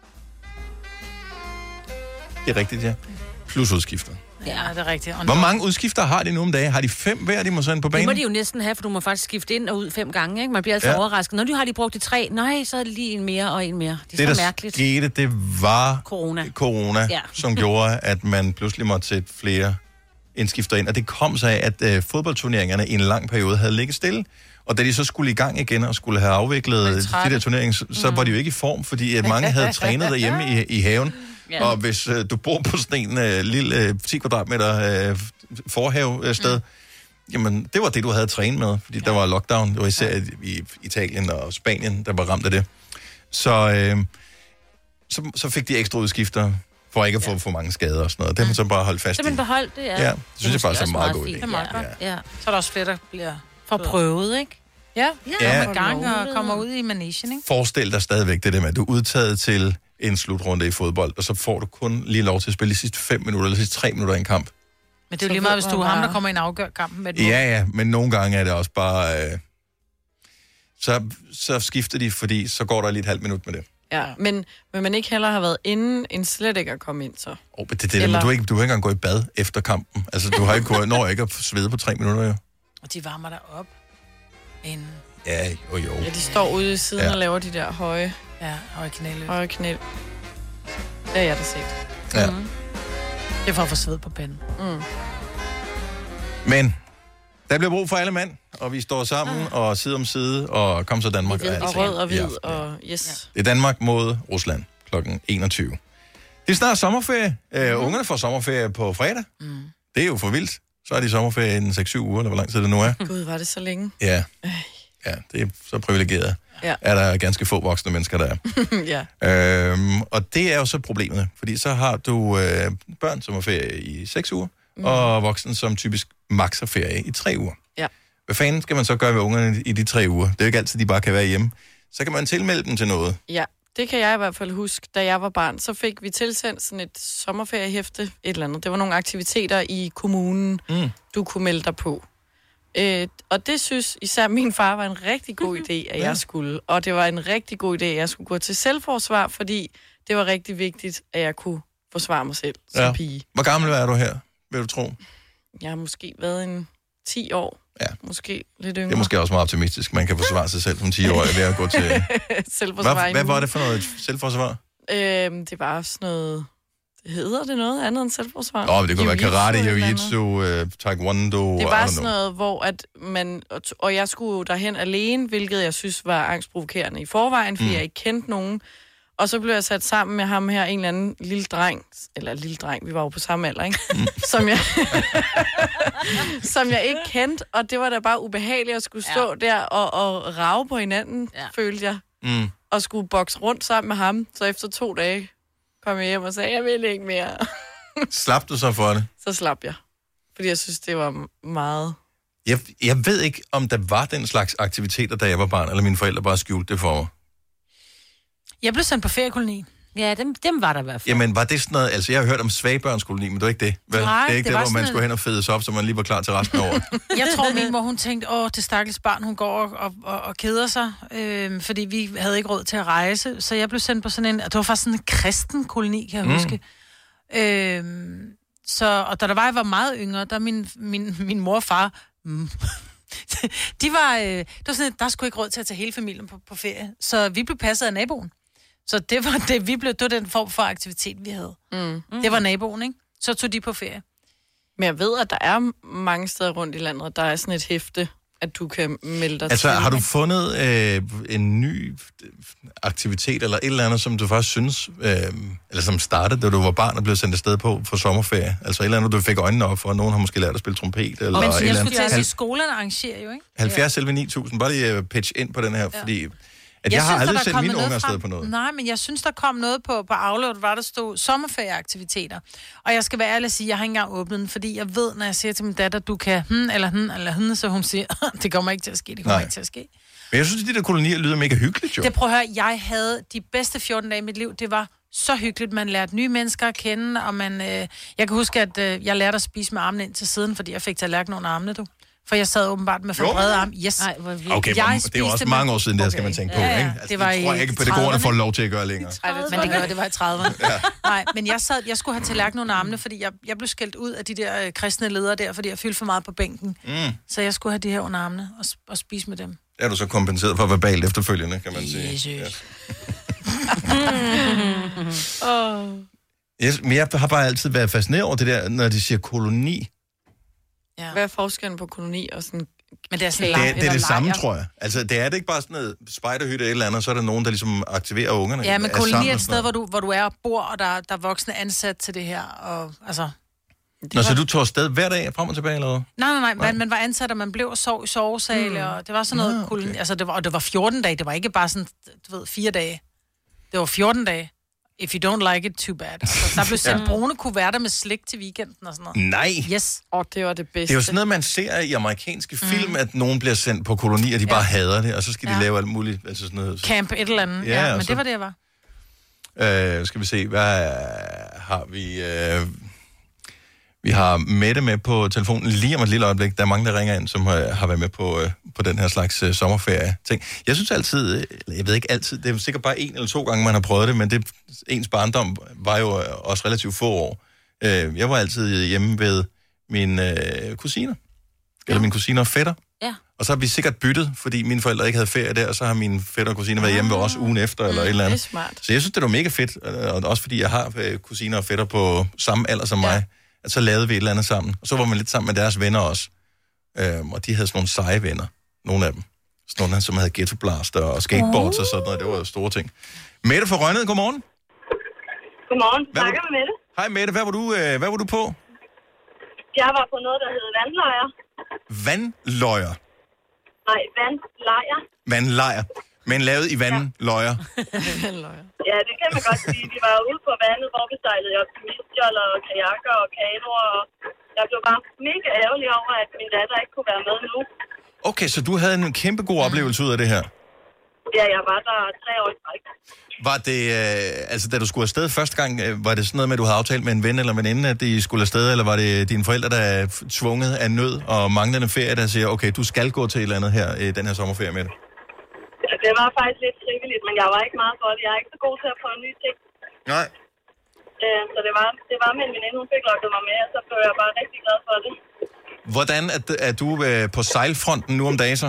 Det er rigtigt, ja. Plus udskifter. Ja, det er rigtigt. Og Hvor når- mange udskifter har de nu om dagen? Har de fem hver, de må sende på Det må banen? de jo næsten have, for du må faktisk skifte ind og ud fem gange, ikke? Man bliver altså Ja. ja. overrasket. Når du har de brugt de tre, nej, så er det lige en mere og en mere. Det er Det, det, der så mærkeligt. skete, det var Corona. corona, Ja. som gjorde, at man pludselig måtte sætte flere indskifter ind. Og det kom sig af, at øh, fodboldturneringerne i en lang periode havde ligget stille. Og da de så skulle i gang igen og skulle have afviklet de der turneringer, så, så var de jo ikke i form, fordi at mange havde trænet derhjemme i, i haven. Ja. Og hvis øh, du bor på sådan en øh, lille øh, ti kvadratmeter øh, forhave øh, sted, mm. jamen det var det, du havde trænet med, fordi ja. der var lockdown. Det var især ja. i Italien og Spanien, der var ramt af det. Så, øh, så, så fik de ekstra udskifter for ikke at få ja. for mange skader og sådan noget. Det har man så bare holdt fast Så i. man beholdt det, ja. Ja, det synes jeg faktisk er en meget god idé. Det er meget godt. Ja. ja. Så er der også flere, der bliver... For prøvet, ikke? Ja, Ja. ja. Kommer i gang og kommer ud i managen, ikke? Forestil dig stadigvæk det der med, at du er udtaget til en slutrunde i fodbold, og så får du kun lige lov til at spille de sidste fem minutter, eller de sidste tre minutter i en kamp. Men det er jo lige meget, hvis du er ham, der kommer ind og afgør kampen med et mål. Ja, ja, men nogle gange er det også bare... Øh, så, så skifter de, fordi så går der lige et halvt minut med det. Ja, men vil man ikke heller have været inden, end slet ikke at komme ind, så? Oh, men det, det, det, Eller- men du, er ikke, du har ikke engang gået i bad efter kampen. Altså, du har ikke gået, når ikke at svede på tre minutter, jo. Og de varmer dig op. En... Ja, jo, jo. Ja, de står ude i siden Ja. ja. og laver de der høje, Ja, høje knæle. høje knæ. Det har jeg da set. Ja. Mm. Det er for at få sved på panden. Mm. Men der bliver brug for alle mand, og vi står sammen Ah. og side om side, og kom så Danmark. Og alt. rød og hvid, Ja. og yes. Det er Danmark mod Rusland klokken enogtyve. Det er snart sommerferie. Uh, ungerne får sommerferie på fredag. Mm. Det er jo for vildt. Så er de sommerferie i seks syv uger, eller hvor lang tid det nu er. Gud, var det så længe? Ja, ja det er så privilegeret. Ja. Er der ganske få voksne mennesker, der er. ja. Øhm, og det er jo så problemet, fordi så har du øh, børn, som har ferie i seks uger, mm. og voksne, som typisk max har ferie i tre uger. Ja. Hvad fanden skal man så gøre ved ungerne i de tre uger? Det er jo ikke altid, de bare kan være hjemme. Så kan man tilmelde dem til noget. Ja, det kan jeg i hvert fald huske. Da jeg var barn, så fik vi tilsendt sådan et sommerferiehæfte, et eller andet. Det var nogle aktiviteter i kommunen, mm. du kunne melde dig på. Øh, og det synes især min far var en rigtig god idé, at Ja. jeg skulle. Og det var en rigtig god idé, at jeg skulle gå til selvforsvar, fordi det var rigtig vigtigt, at jeg kunne forsvare mig selv som Ja. pige. Hvor gammel er du her, vil du tro? Jeg har måske været en ti år. Ja. Måske lidt yngre. Det er måske også meget optimistisk. Man kan forsvare sig selv som ti-årig ved at gå til... selvforsvar. Hvad, i hvad en var uge. det for noget selvforsvar? Øhm, det var sådan noget... Hedder det noget andet end selvforsvar? Nå, men det kunne være karate, Jiu-jitsu eller noget. jiu-jitsu, uh, taekwondo... Det I var don't sådan know. noget, hvor at man... Og jeg skulle derhen alene, hvilket jeg synes var angstprovokerende i forvejen, fordi Mm. mm. jeg ikke kendte nogen. Og så blev jeg sat sammen med ham her, en eller anden lille dreng, eller lille dreng, vi var jo på samme alder, ikke? Mm. Som, jeg, som jeg ikke kendte, og det var da bare ubehageligt at skulle stå ja. der og, og rage på hinanden, ja. følte jeg. Mm. Og skulle bokse rundt sammen med ham. Så efter to dage kom jeg hjem og sagde, jeg vil ikke mere. Slap du så for det? Så slap jeg. Fordi jeg synes, det var meget... Jeg, jeg ved ikke, om der var den slags aktiviteter, da jeg var barn, eller mine forældre bare skjulte det for mig. Jeg blev sendt på feriekoloni. Ja, dem, dem var der i hvert fald. Jamen, var det sådan noget... Altså, jeg har hørt om svagebørnskoloni, men det var ikke det. Vel? Nej, det er ikke det det, var hvor man sådan skulle hen og fedes op, så man lige var klar til resten af året. Jeg tror, min mor, hun tænkte, åh, det stakkels barn, hun går og, og, og, og keder sig, øh, fordi vi havde ikke råd til at rejse. Så jeg blev sendt på sådan en... Og det var faktisk sådan en kristen koloni, kan jeg Mm. huske. Øh, så, og da der var, jeg var meget yngre, der min, min, min mor og far... Mm, de var... Øh, det var sådan, der skulle ikke råd til at tage hele familien på, på ferie. Så vi blev passet af naboen. Så det var det, vi blev, det var den form for aktivitet, vi havde. Mm. Det var naboen, ikke? Så tog de på ferie. Men jeg ved, at der er mange steder rundt i landet, der er sådan et hæfte, at du kan melde dig Altså, til. har du fundet øh, en ny aktivitet eller et eller andet, som du faktisk synes, øh, eller som startede, da du var barn og blev sendt afsted på for sommerferie? Altså et eller andet, du fik øjnene op for, og nogen har måske lært at spille trompet, eller Men et så eller jeg andet. skulle til at sige, skolerne arrangerer jo, ikke? halvfjerds elleve ni tusind, bare lige uh, pitch ind på den her, ja. Fordi at jeg, jeg synes, har aldrig der er sendt kommet mine noget unger afsted frem. på noget. Nej, men jeg synes, der kom noget på, på Aula, hvor der stod sommerferieaktiviteter. Og jeg skal være ærlig at sige, jeg har ikke engang åbnet den, fordi jeg ved, når jeg siger til min datter, du kan hmm, eller hmm, eller hmm, så hun siger, det kommer ikke til at ske, det kommer Nej. ikke til at ske. Men jeg synes, at de der kolonier lyder mega hyggeligt, jo. Det prøv at høre, jeg havde de bedste fjorten dage i mit liv, det var så hyggeligt, man lærte nye mennesker at kende, og man, øh, jeg kan huske, at øh, jeg lærte at spise med armene ind til siden, fordi jeg fik tallerken under armene, du. For jeg sad åbenbart med for brede arme. Yes. Ej, hvor vildt. Okay, jeg men det er jo også mange år siden, det skal man tænke på, Ja, ja. ikke? Altså, Det var det tror jeg i ikke, pædagogerne trediverne. får lov til at gøre længere. Ej, men det gjorde det var i trediverne. Ja. Nej, men jeg sad, jeg skulle have tallerken under armene, fordi jeg, jeg blev skældt ud af de der øh, kristne ledere der, fordi jeg fyldte for meget på bænken. Mm. Så jeg skulle have de her under armene og, og spise med dem. Det er du så kompenseret for verbalt efterfølgende, kan man sige. Jesus. Ja. oh. Yes, men jeg har bare altid været fascineret over det der, når de siger koloni. Ja. Hvad er forskellen på koloni og sådan... Men det er sådan Det, er- det er det samme, tror jeg. Altså, det er det ikke bare sådan noget spejderhytte eller et eller andet, så er der nogen, der ligesom aktiverer ungerne. Ja, men er koloni sammen er og et sådan sted, hvor du, hvor du er og bor, og der, der er voksne ansat til det her. Og, altså... Nå, så du tog afsted hver dag frem og tilbage, eller hvad? Nej, nej, nej, man, man var ansat, og man blev og sov i sovesale, mm. og det var sådan noget... Ah, okay. koloni, altså, det var, og det var fjorten dage, det var ikke bare sådan, du ved, fire dage. Det var fjorten dage. If you don't like it, too bad. Altså, der blev sendt ja. brune kuverter med slik til weekenden og sådan noget. Nej. Yes. Åh, oh, det var det bedste. Det er jo sådan noget, man ser i amerikanske film, mm. at nogen bliver sendt på koloni, og de bare hader det, og så skal de Ja. lave alt muligt. Altså sådan noget. Camp et eller andet. Ja, Ja, og men så- det var det, jeg var. Øh, skal vi se, hvad har vi... Øh, vi har Mette med på telefonen lige om et lille øjeblik. Der er mange, der ringer ind, som har, har været med på, øh, på den her slags øh, sommerferie-ting. Jeg synes altid, øh, jeg ved ikke altid, det er sikkert bare en eller to gange, man har prøvet det, men det, ens barndom var jo øh, også relativt få år. Øh, jeg var altid hjemme ved mine øh, kusiner. Eller mine kusiner og fætter. Ja. Og så har vi sikkert byttet, fordi mine forældre ikke havde ferie der, og så har mine fætter og kusiner været hjemme ved os ugen efter, eller et eller andet. Det er smart. Så jeg synes, det var mega fedt, og også fordi jeg har øh, kusiner og fætter på samme alder som mig, at så lavede vi et eller andet sammen. Og så var man lidt sammen med deres venner også. Øhm, og de havde sådan nogle seje venner, nogle af dem. Sådan nogle, som havde ghetto blaster og skateboards og sådan noget. Det var jo store ting. Mette fra Rønnede, godmorgen. Godmorgen, Hvad var snakker med Mette. Hej Mette, hvad var du, øh, hvad var du på? Jeg var på noget, der hed vandlejr. Vandløjer. Nej, vandlejr. Vandlejr. Men lavet i vandløjer. Ja, det kan man godt sige. Vi var ude på vandet, hvor vi sejlede optimistjoller og kajakker og kanoer. Og jeg blev bare mega ærgerlig over, at min datter ikke kunne være med nu. Okay, så du havde en kæmpe god oplevelse ud af det her. Ja, jeg var der tre år i træk. Var det, øh, altså da du skulle afsted første gang, øh, var det sådan noget med, at du havde aftalt med en ven eller en veninde, at de skulle afsted, eller var det dine forældre, der er tvunget af nød og manglende ferie, der siger, okay, du skal gå til et eller andet her i den her sommerferie med det? Ja, det var faktisk lidt frivilligt, men jeg var ikke meget for det. Jeg er ikke så god til at prøve nye ting. Nej. Øh, så det var, det var min veninde, hun fik lukket mig med, og så blev jeg bare rigtig glad for det. Hvordan er, er du øh, på sejlfronten nu om dagen så?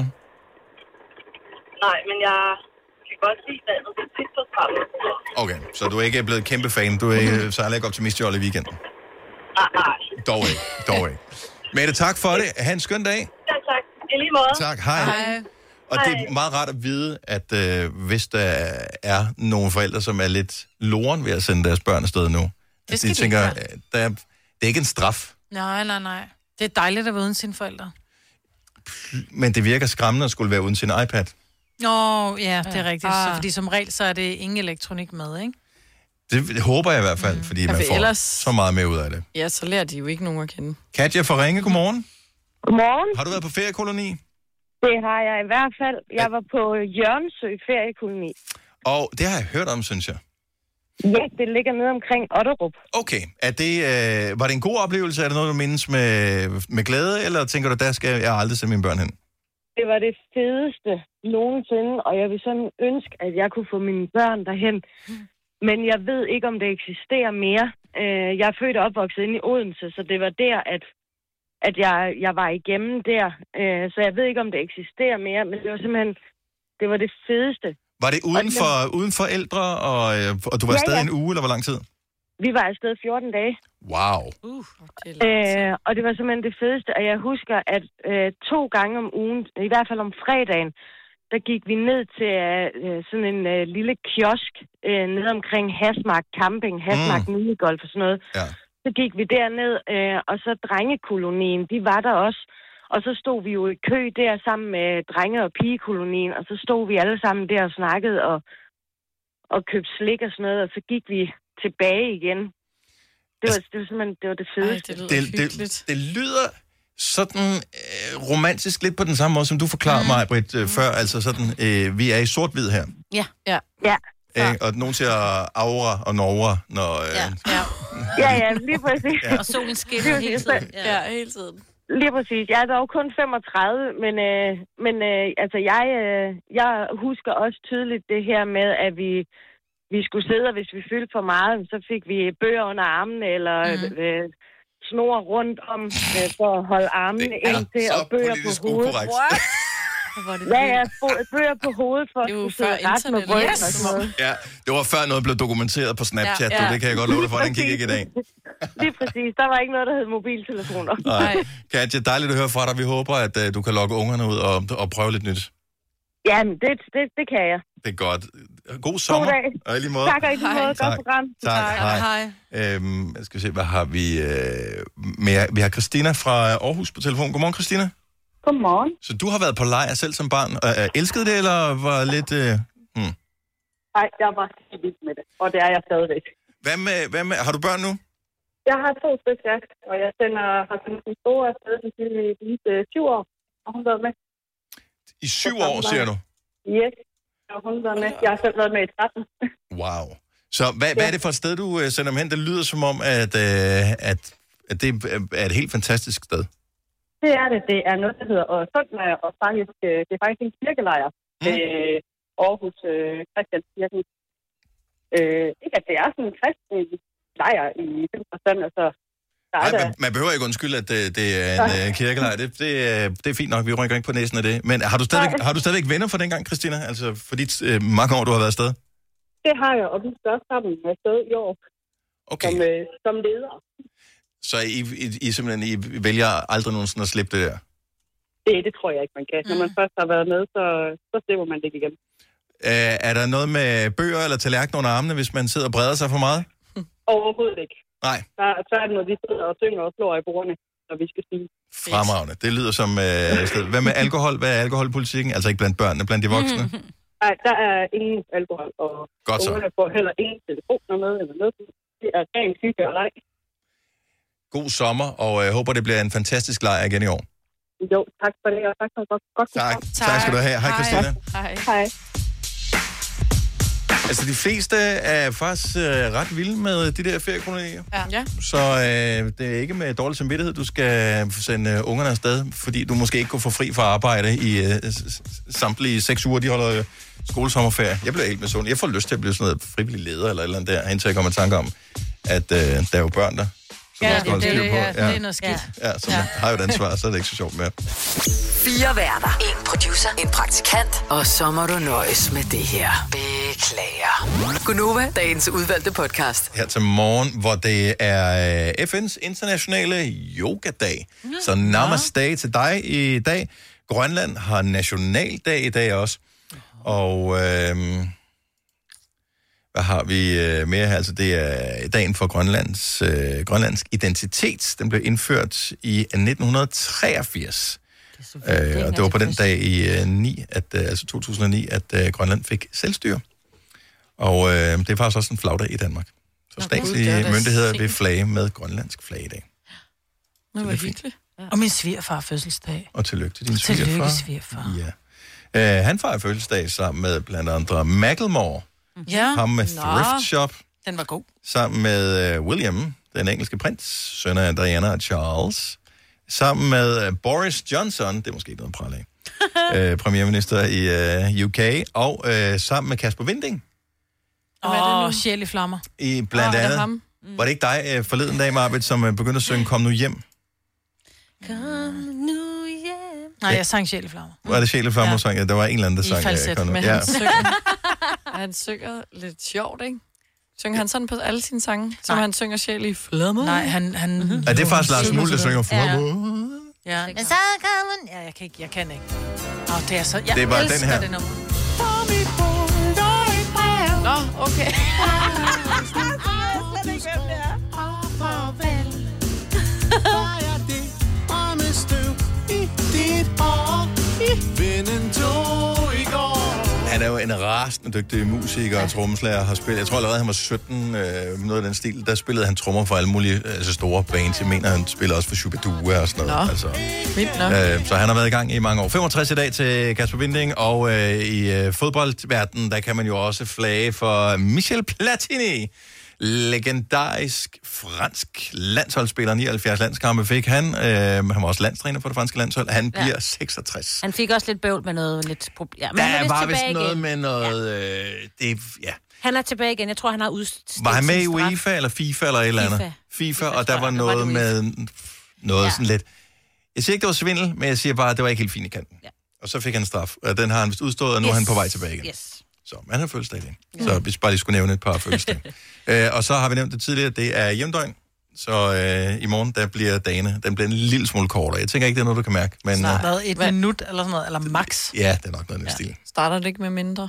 Nej, men jeg kan godt lide vandet. Det er tit på stranden. Okay, så du er ikke blevet kæmpe fan. Du er ikke, sejler ikke optimistjold i weekenden? Nej, nej. Dog ikke, dog ikke. Mette, tak for det. Ha' en skøn dag. Ja, tak. I lige måde. Tak, hej. Hej. Og det er meget rart at vide, at øh, hvis der er nogle forældre, som er lidt loren ved at sende deres børn afsted nu, at skal de de tænker, ikke at der er, det er ikke en straf, Nej, nej, nej. Det er dejligt at være uden sine forældre. men det virker skræmmende at skulle være uden sin iPad. Åh, ja, det er rigtigt. Ah. Så, fordi som regel, så er det ingen elektronik med, ikke? Det, det håber jeg i hvert fald, fordi Ja, man for får ellers- så meget med ud af det. Ja, så lærer de jo ikke nogen at kende. Katja fra Ringe, godmorgen. Godmorgen. Har du været på feriekoloni? Det har jeg i hvert fald. Jeg var på Jørgensø feriekoloni. Og det har jeg hørt om, synes jeg. Ja, det ligger nede omkring Otterup. Okay. Er det, øh, var det en god oplevelse? Er det noget, du mindes med, med glæde, eller tænker du, der skal jeg aldrig sende mine børn hen? Det var det fedeste nogensinde, og jeg vil sådan ønske, at jeg kunne få mine børn derhen. Men jeg ved ikke, om det eksisterer mere. Jeg er født og opvokset inde i Odense, så det var der, at, at jeg, jeg var igennem der. Så jeg ved ikke, om det eksisterer mere, men det var simpelthen, det var det fedeste. Var det uden for, uden for ældre, og, og du var ja, afsted ja. en uge, eller hvor lang tid? Vi var afsted fjorten dage. Wow. Uh, øh, og det var simpelthen det fedeste, og jeg husker, at øh, to gange om ugen, i hvert fald om fredagen, der gik vi ned til øh, sådan en øh, lille kiosk øh, ned omkring Hasmark Camping, Hasmark mm. Minigolf og sådan noget. Ja. Så gik vi derned, øh, og så drengekolonien, de var der også. Og så stod vi jo i kø der sammen med drenge- og pigekolonien, og så stod vi alle sammen der og snakkede og, og købte slik og sådan noget, og så gik vi tilbage igen. Det var, det var simpelthen det, var det fedeste. Ej, det, lyder det, det, det lyder sådan øh, romantisk lidt på den samme måde, som du forklarede mm. mig, Britt, øh, før. Altså sådan, øh, vi er i sort-hvid her. Ja. Ja. Ja. Øh, og nogen siger aura og novra, når... Øh... Ja. Ja. ja, ja, lige præcis. Ja. Og solen skinner hele tiden. Ja, ja hele tiden. Lige præcis. Jeg er dog kun femogtredive, men, øh, men øh, altså jeg, øh, jeg husker også tydeligt det her med, at vi, vi skulle sidde, og hvis vi fyldte for meget, så fik vi bøger under armene, eller mm. øh, snor rundt om, øh, for at holde armene ind til, og bøger på hovedet. Ja, ja, bøger på hovedet, for at skulle sidde ret med ryggen og sådan noget. Ja, det var før noget blev dokumenteret på Snapchat, ja, ja. Du, det kan jeg godt love dig for, den gik ikke i dag. Lige præcis. Der var ikke noget, der hed mobiltelefoner. Nej. Katja, dejligt at høre fra dig. Vi håber, at uh, du kan lokke ungerne ud og, og prøve lidt nyt. Ja, det, det, det kan jeg. Det er godt. God sommer. God dag. Og i lige måde. Tak og i lige måde. Godt program. Tak. Hej. Hej. Øhm, jeg skal se, hvad har vi øh, mere? Vi har Christina fra Aarhus på telefon. Godmorgen, Christina. Godmorgen. Så du har været på lejr selv som barn. Øh, elskede det, eller var lidt... Øh, hmm. Nej, jeg var helt vild med det, og det er jeg stadigvæk. Hvad med, hvad med... Har du børn nu? Jeg har to stykker, og jeg sender, har sendt min store afsted til lige syv år, og hun været med. I syv år, siger du? Yes, og hun været med. Jeg har selv været med i tretten. Wow. Så hvad, ja. hvad er det for et sted, du sender dem hen? Det lyder som om, at, øh, at, at det er et helt fantastisk sted. Det er det. Det er noget, der hedder Sundlejr, og faktisk, det er faktisk en kirkelejr ved mm. Aarhus øh, Christianskirken. Øh, ikke at det er sådan en kristen lejr i den forstand, altså... Nej, man, man behøver ikke undskylde, at det, det er en uh, kirkelejr. Det, det, det er fint nok, vi rykker ikke på næsen af det. Men har du stadigvæk, har du stadigvæk venner fra dengang, Christina? Altså for de uh, mange år, du har været afsted? Det har jeg, og vi skal også sammen afsted i år. Okay. Som, øh, som leder. Så I, I, I simpelthen I vælger aldrig nogensinde at slippe det der? Det, det tror jeg ikke, man kan. Når man først har været med, så, så slipper man det ikke igen. Uh, er der noget med bøger eller tallerkener under armene, hvis man sidder og breder sig for meget? Overhovedet ikke. Nej. Der, så er det, når vi sidder og synger og slår i bordene, når vi skal sige. Fremragende. Det lyder som... Uh, hvad med alkohol? Hvad er alkoholpolitikken? Altså ikke blandt børnene, blandt de voksne? Nej, der er ingen alkohol, og godt så. Ungerne får heller ingen telefoner med eller noget. Det er ren hygge og leg. God sommer, og jeg håber, det bliver en fantastisk lejr igen i år. Jo, tak for det, og tak for godt. godt tak. tak. Tak skal du have. Hej, Christina. Hej. Hej. Altså, de fleste er faktisk øh, ret vilde med de der feriekolonier. Ja. Så øh, det er ikke med dårlig samvittighed, du skal sende øh, ungerne afsted, fordi du måske ikke kunne få fri fra arbejde i øh, samtlige seks uger, de holder øh, skolesommerferie. Jeg bliver helt med sådan. Jeg får lyst til at blive sådan noget frivillig leder eller et eller andet der, indtil jeg kommer i tanke om, at øh, der er jo børn der. Ja, det, det, det, ja, det er noget skidt. Ja, så man ja. har jo et ansvar, så er det ikke så sjovt mere. Fire værter, en producer, en praktikant, og så må du nøjes med det her. Beklager. Gunova, dagens udvalgte podcast. Her til morgen, hvor det er F N's internationale yogadag. Mm. Så namaste til dig i dag. Grønland har nationaldag i dag også. Og... Øh, hvad har vi øh, mere her? Altså, det er dagen for Grønlands, øh, grønlandsk identitet. Den blev indført i nitten treogfirs. Det øh, og det var på den dag i øh, ni, at, øh, altså to tusind og ni, at øh, Grønland fik selvstyre. Og øh, det er faktisk også en flagdag i Danmark. Så statslige okay, myndigheder vil flage med grønlandsk flag i dag. Det var hyggeligt. Ja. Og min svigerfar fødselsdag. Og tillykke til din svigerfar. Tillykke, svigerfar. Ja. Øh, han fejrer fødselsdag sammen med blandt andre Macklemore. Ja. Ham med Thrift Shop. Den var god. Sammen med uh, William, den engelske prins, søn af Diana og Charles. Sammen med uh, Boris Johnson, det er måske noget pral af, uh, premierminister i uh, U K. Og uh, sammen med Kasper Winding. Åh, oh, Sjæl i flammer. I blandt oh, andet. Mm. Var det ikke dig uh, forleden dag, Marbet, som uh, begyndte at synge Kom nu hjem? Kom nu hjem. Nej, jeg sang Sjæl i flammer. Var det Sjæl i flammer, ja. sang? Ja, der var en eller anden, der I sang. I falset, men ja. han, synger, han synger lidt sjovt, ikke? Synger han sådan på alle sine sange, som Nej. han synger Sjæl i flammer? Nej, han... han mm-hmm. Er det faktisk Lars Muhl, der synger flammer? Ja. ja. Men så kan man... Ja, jeg kan ikke. Jeg kan ikke. Åh, oh, det er så... Jeg det var elsker den her. det nummer. Nå, okay. Han er jo en rasende dygtig musiker og trommeslager, har spillet. Jeg tror allerede, han var sytten, øh, noget af den stil. Der spillede han trommer for alle mulige altså store bands. Jeg mener, han spiller også for Shubidua og sådan noget. Nå, altså. vildt nok. Øh, så han har været i gang i mange år. femogtres i dag til Kasper Winding, og øh, i øh, fodboldverdenen, der kan man jo også flage for Michel Platini. Legendarisk fransk landsholdsspiller, nioghalvfjerds landskampe fik han. Øh, han var også landstræner for det franske landshold. Han bliver ja. seksogtres. Han fik også lidt bøvl med noget lidt problem. Ja, men der han var vist igen. noget med noget... Ja. Øh, det, ja. Han er tilbage igen. Jeg tror, han har udstedt. Var han med i UEFA eller FIFA eller et eller andet? FIFA, FIFA, FIFA og der var noget var med noget ja. sådan lidt... Jeg siger ikke, det var svindel, men jeg siger bare, at det var ikke helt fint i kanten. Ja. Og så fik han en straf. Og den har han vist udstået, og nu yes. er han på vej tilbage igen. Yes. Så man har fødselsdag igen. Ja. Så hvis bare lige skulle nævne et par fødselsdag. øh, og så har vi nævnt det tidligere, det er hjemdøgn. Så øh, i morgen, der bliver dagene, den bliver en lille smule kortere. Jeg tænker ikke, det er noget, du kan mærke. Men, så øh, et Hvad? minut eller sådan noget, eller max. Ja, det er nok noget af den ja. stil. Starter det ikke med mindre?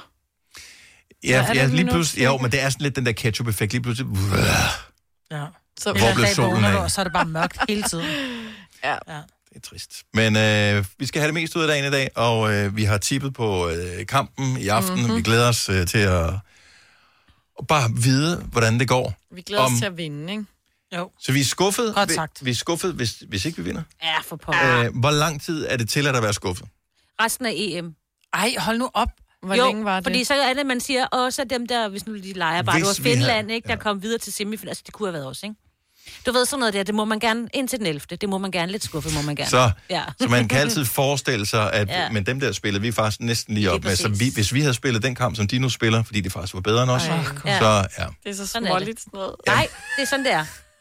Ja, ja, lige pludselig, jo, men det er sådan lidt den der ketchup-effekt. Lige pludselig, uh, ja. Så hvor blev solen af? Og så er det bare mørkt hele tiden. ja. ja. Det er trist. Men øh, vi skal have det mest ud af dagen i dag, og øh, vi har tippet på øh, kampen i aften. Mm-hmm. Vi glæder os øh, til at, at bare vide, hvordan det går. Vi glæder os Om... til at vinde, ikke? Jo. Så vi er skuffet, Godt sagt. Vi, vi er skuffet, hvis, hvis ikke vi vinder. Ja, for pokker. Øh, hvor lang tid er det til at være skuffet? Resten af E M. Ej, hold nu op. Hvor jo, længe var det? Fordi så er det, man siger, åh, så dem der, hvis nu de leger bare, Hvis det var Finland, har... ikke, der ja. kom videre til semifinalen. Altså, det kunne have været også, ikke? Du ved sådan noget der, det må man gerne, indtil den ellevte det må man gerne, lidt skuffet må man gerne. Så, ja. så man kan altid forestille sig, at ja. men dem der spillede vi faktisk næsten lige op lige med. Så vi, hvis vi havde spillet den kamp, som de nu spiller, fordi de faktisk var bedre end os, Ej, ja. så ja. Det er så småligt sådan noget. Ja. Nej, det er sådan, det er.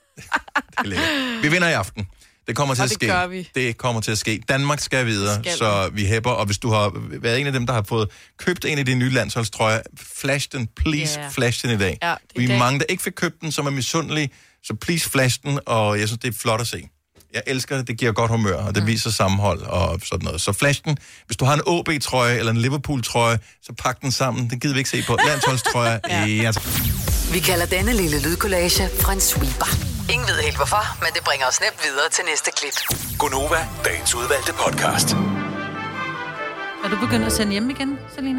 det er vi vinder i aften. Det kommer til og at det ske. Gør vi. Det kommer til at ske. Danmark skal videre, skal så vi hæpper. Og hvis du har været en af dem, der har fået købt en af de nye landsholdstrøjer, flash den, please, yeah. flash den i dag. Ja, vi er dag. mange, der ikke fik købt den, som er misundelige, så please flash den, og jeg synes, det er flot at se. Jeg elsker det, det giver godt humør, og det mm. viser sammenhold og sådan noget. Så flash den. Hvis du har en O B-trøje eller en Liverpool-trøje, så pak den sammen. Den gider vi ikke se på. Landsholdstrøjer. ja. Ja. Vi kalder denne lille lydkollage en sweeper. Ingen ved helt hvorfor, men det bringer os nemt videre til næste klip. Gonova, dagens udvalgte podcast. Er du begyndt at sende hjem igen, Selina?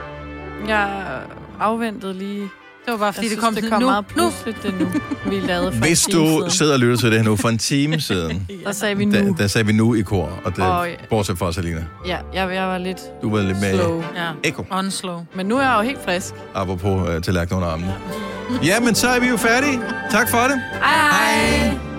Jeg afventede lige... Det var bare fordi, jeg det kom, synes, det kom nu. meget pludseligt, det nu, vi lavede for Hvis du sidder og lytter til det nu for en time siden, der sagde vi nu. Der, der sagde vi nu i kor, og det og, bortset fra Selina. Ja, jeg, jeg var lidt Du var lidt mere slow. Ja. Eko. Unslow. Men nu er jeg jo helt frisk. Apropos uh, tallerken under armene. Ja, men så er vi jo færdige. Tak for det. Hej. Hej.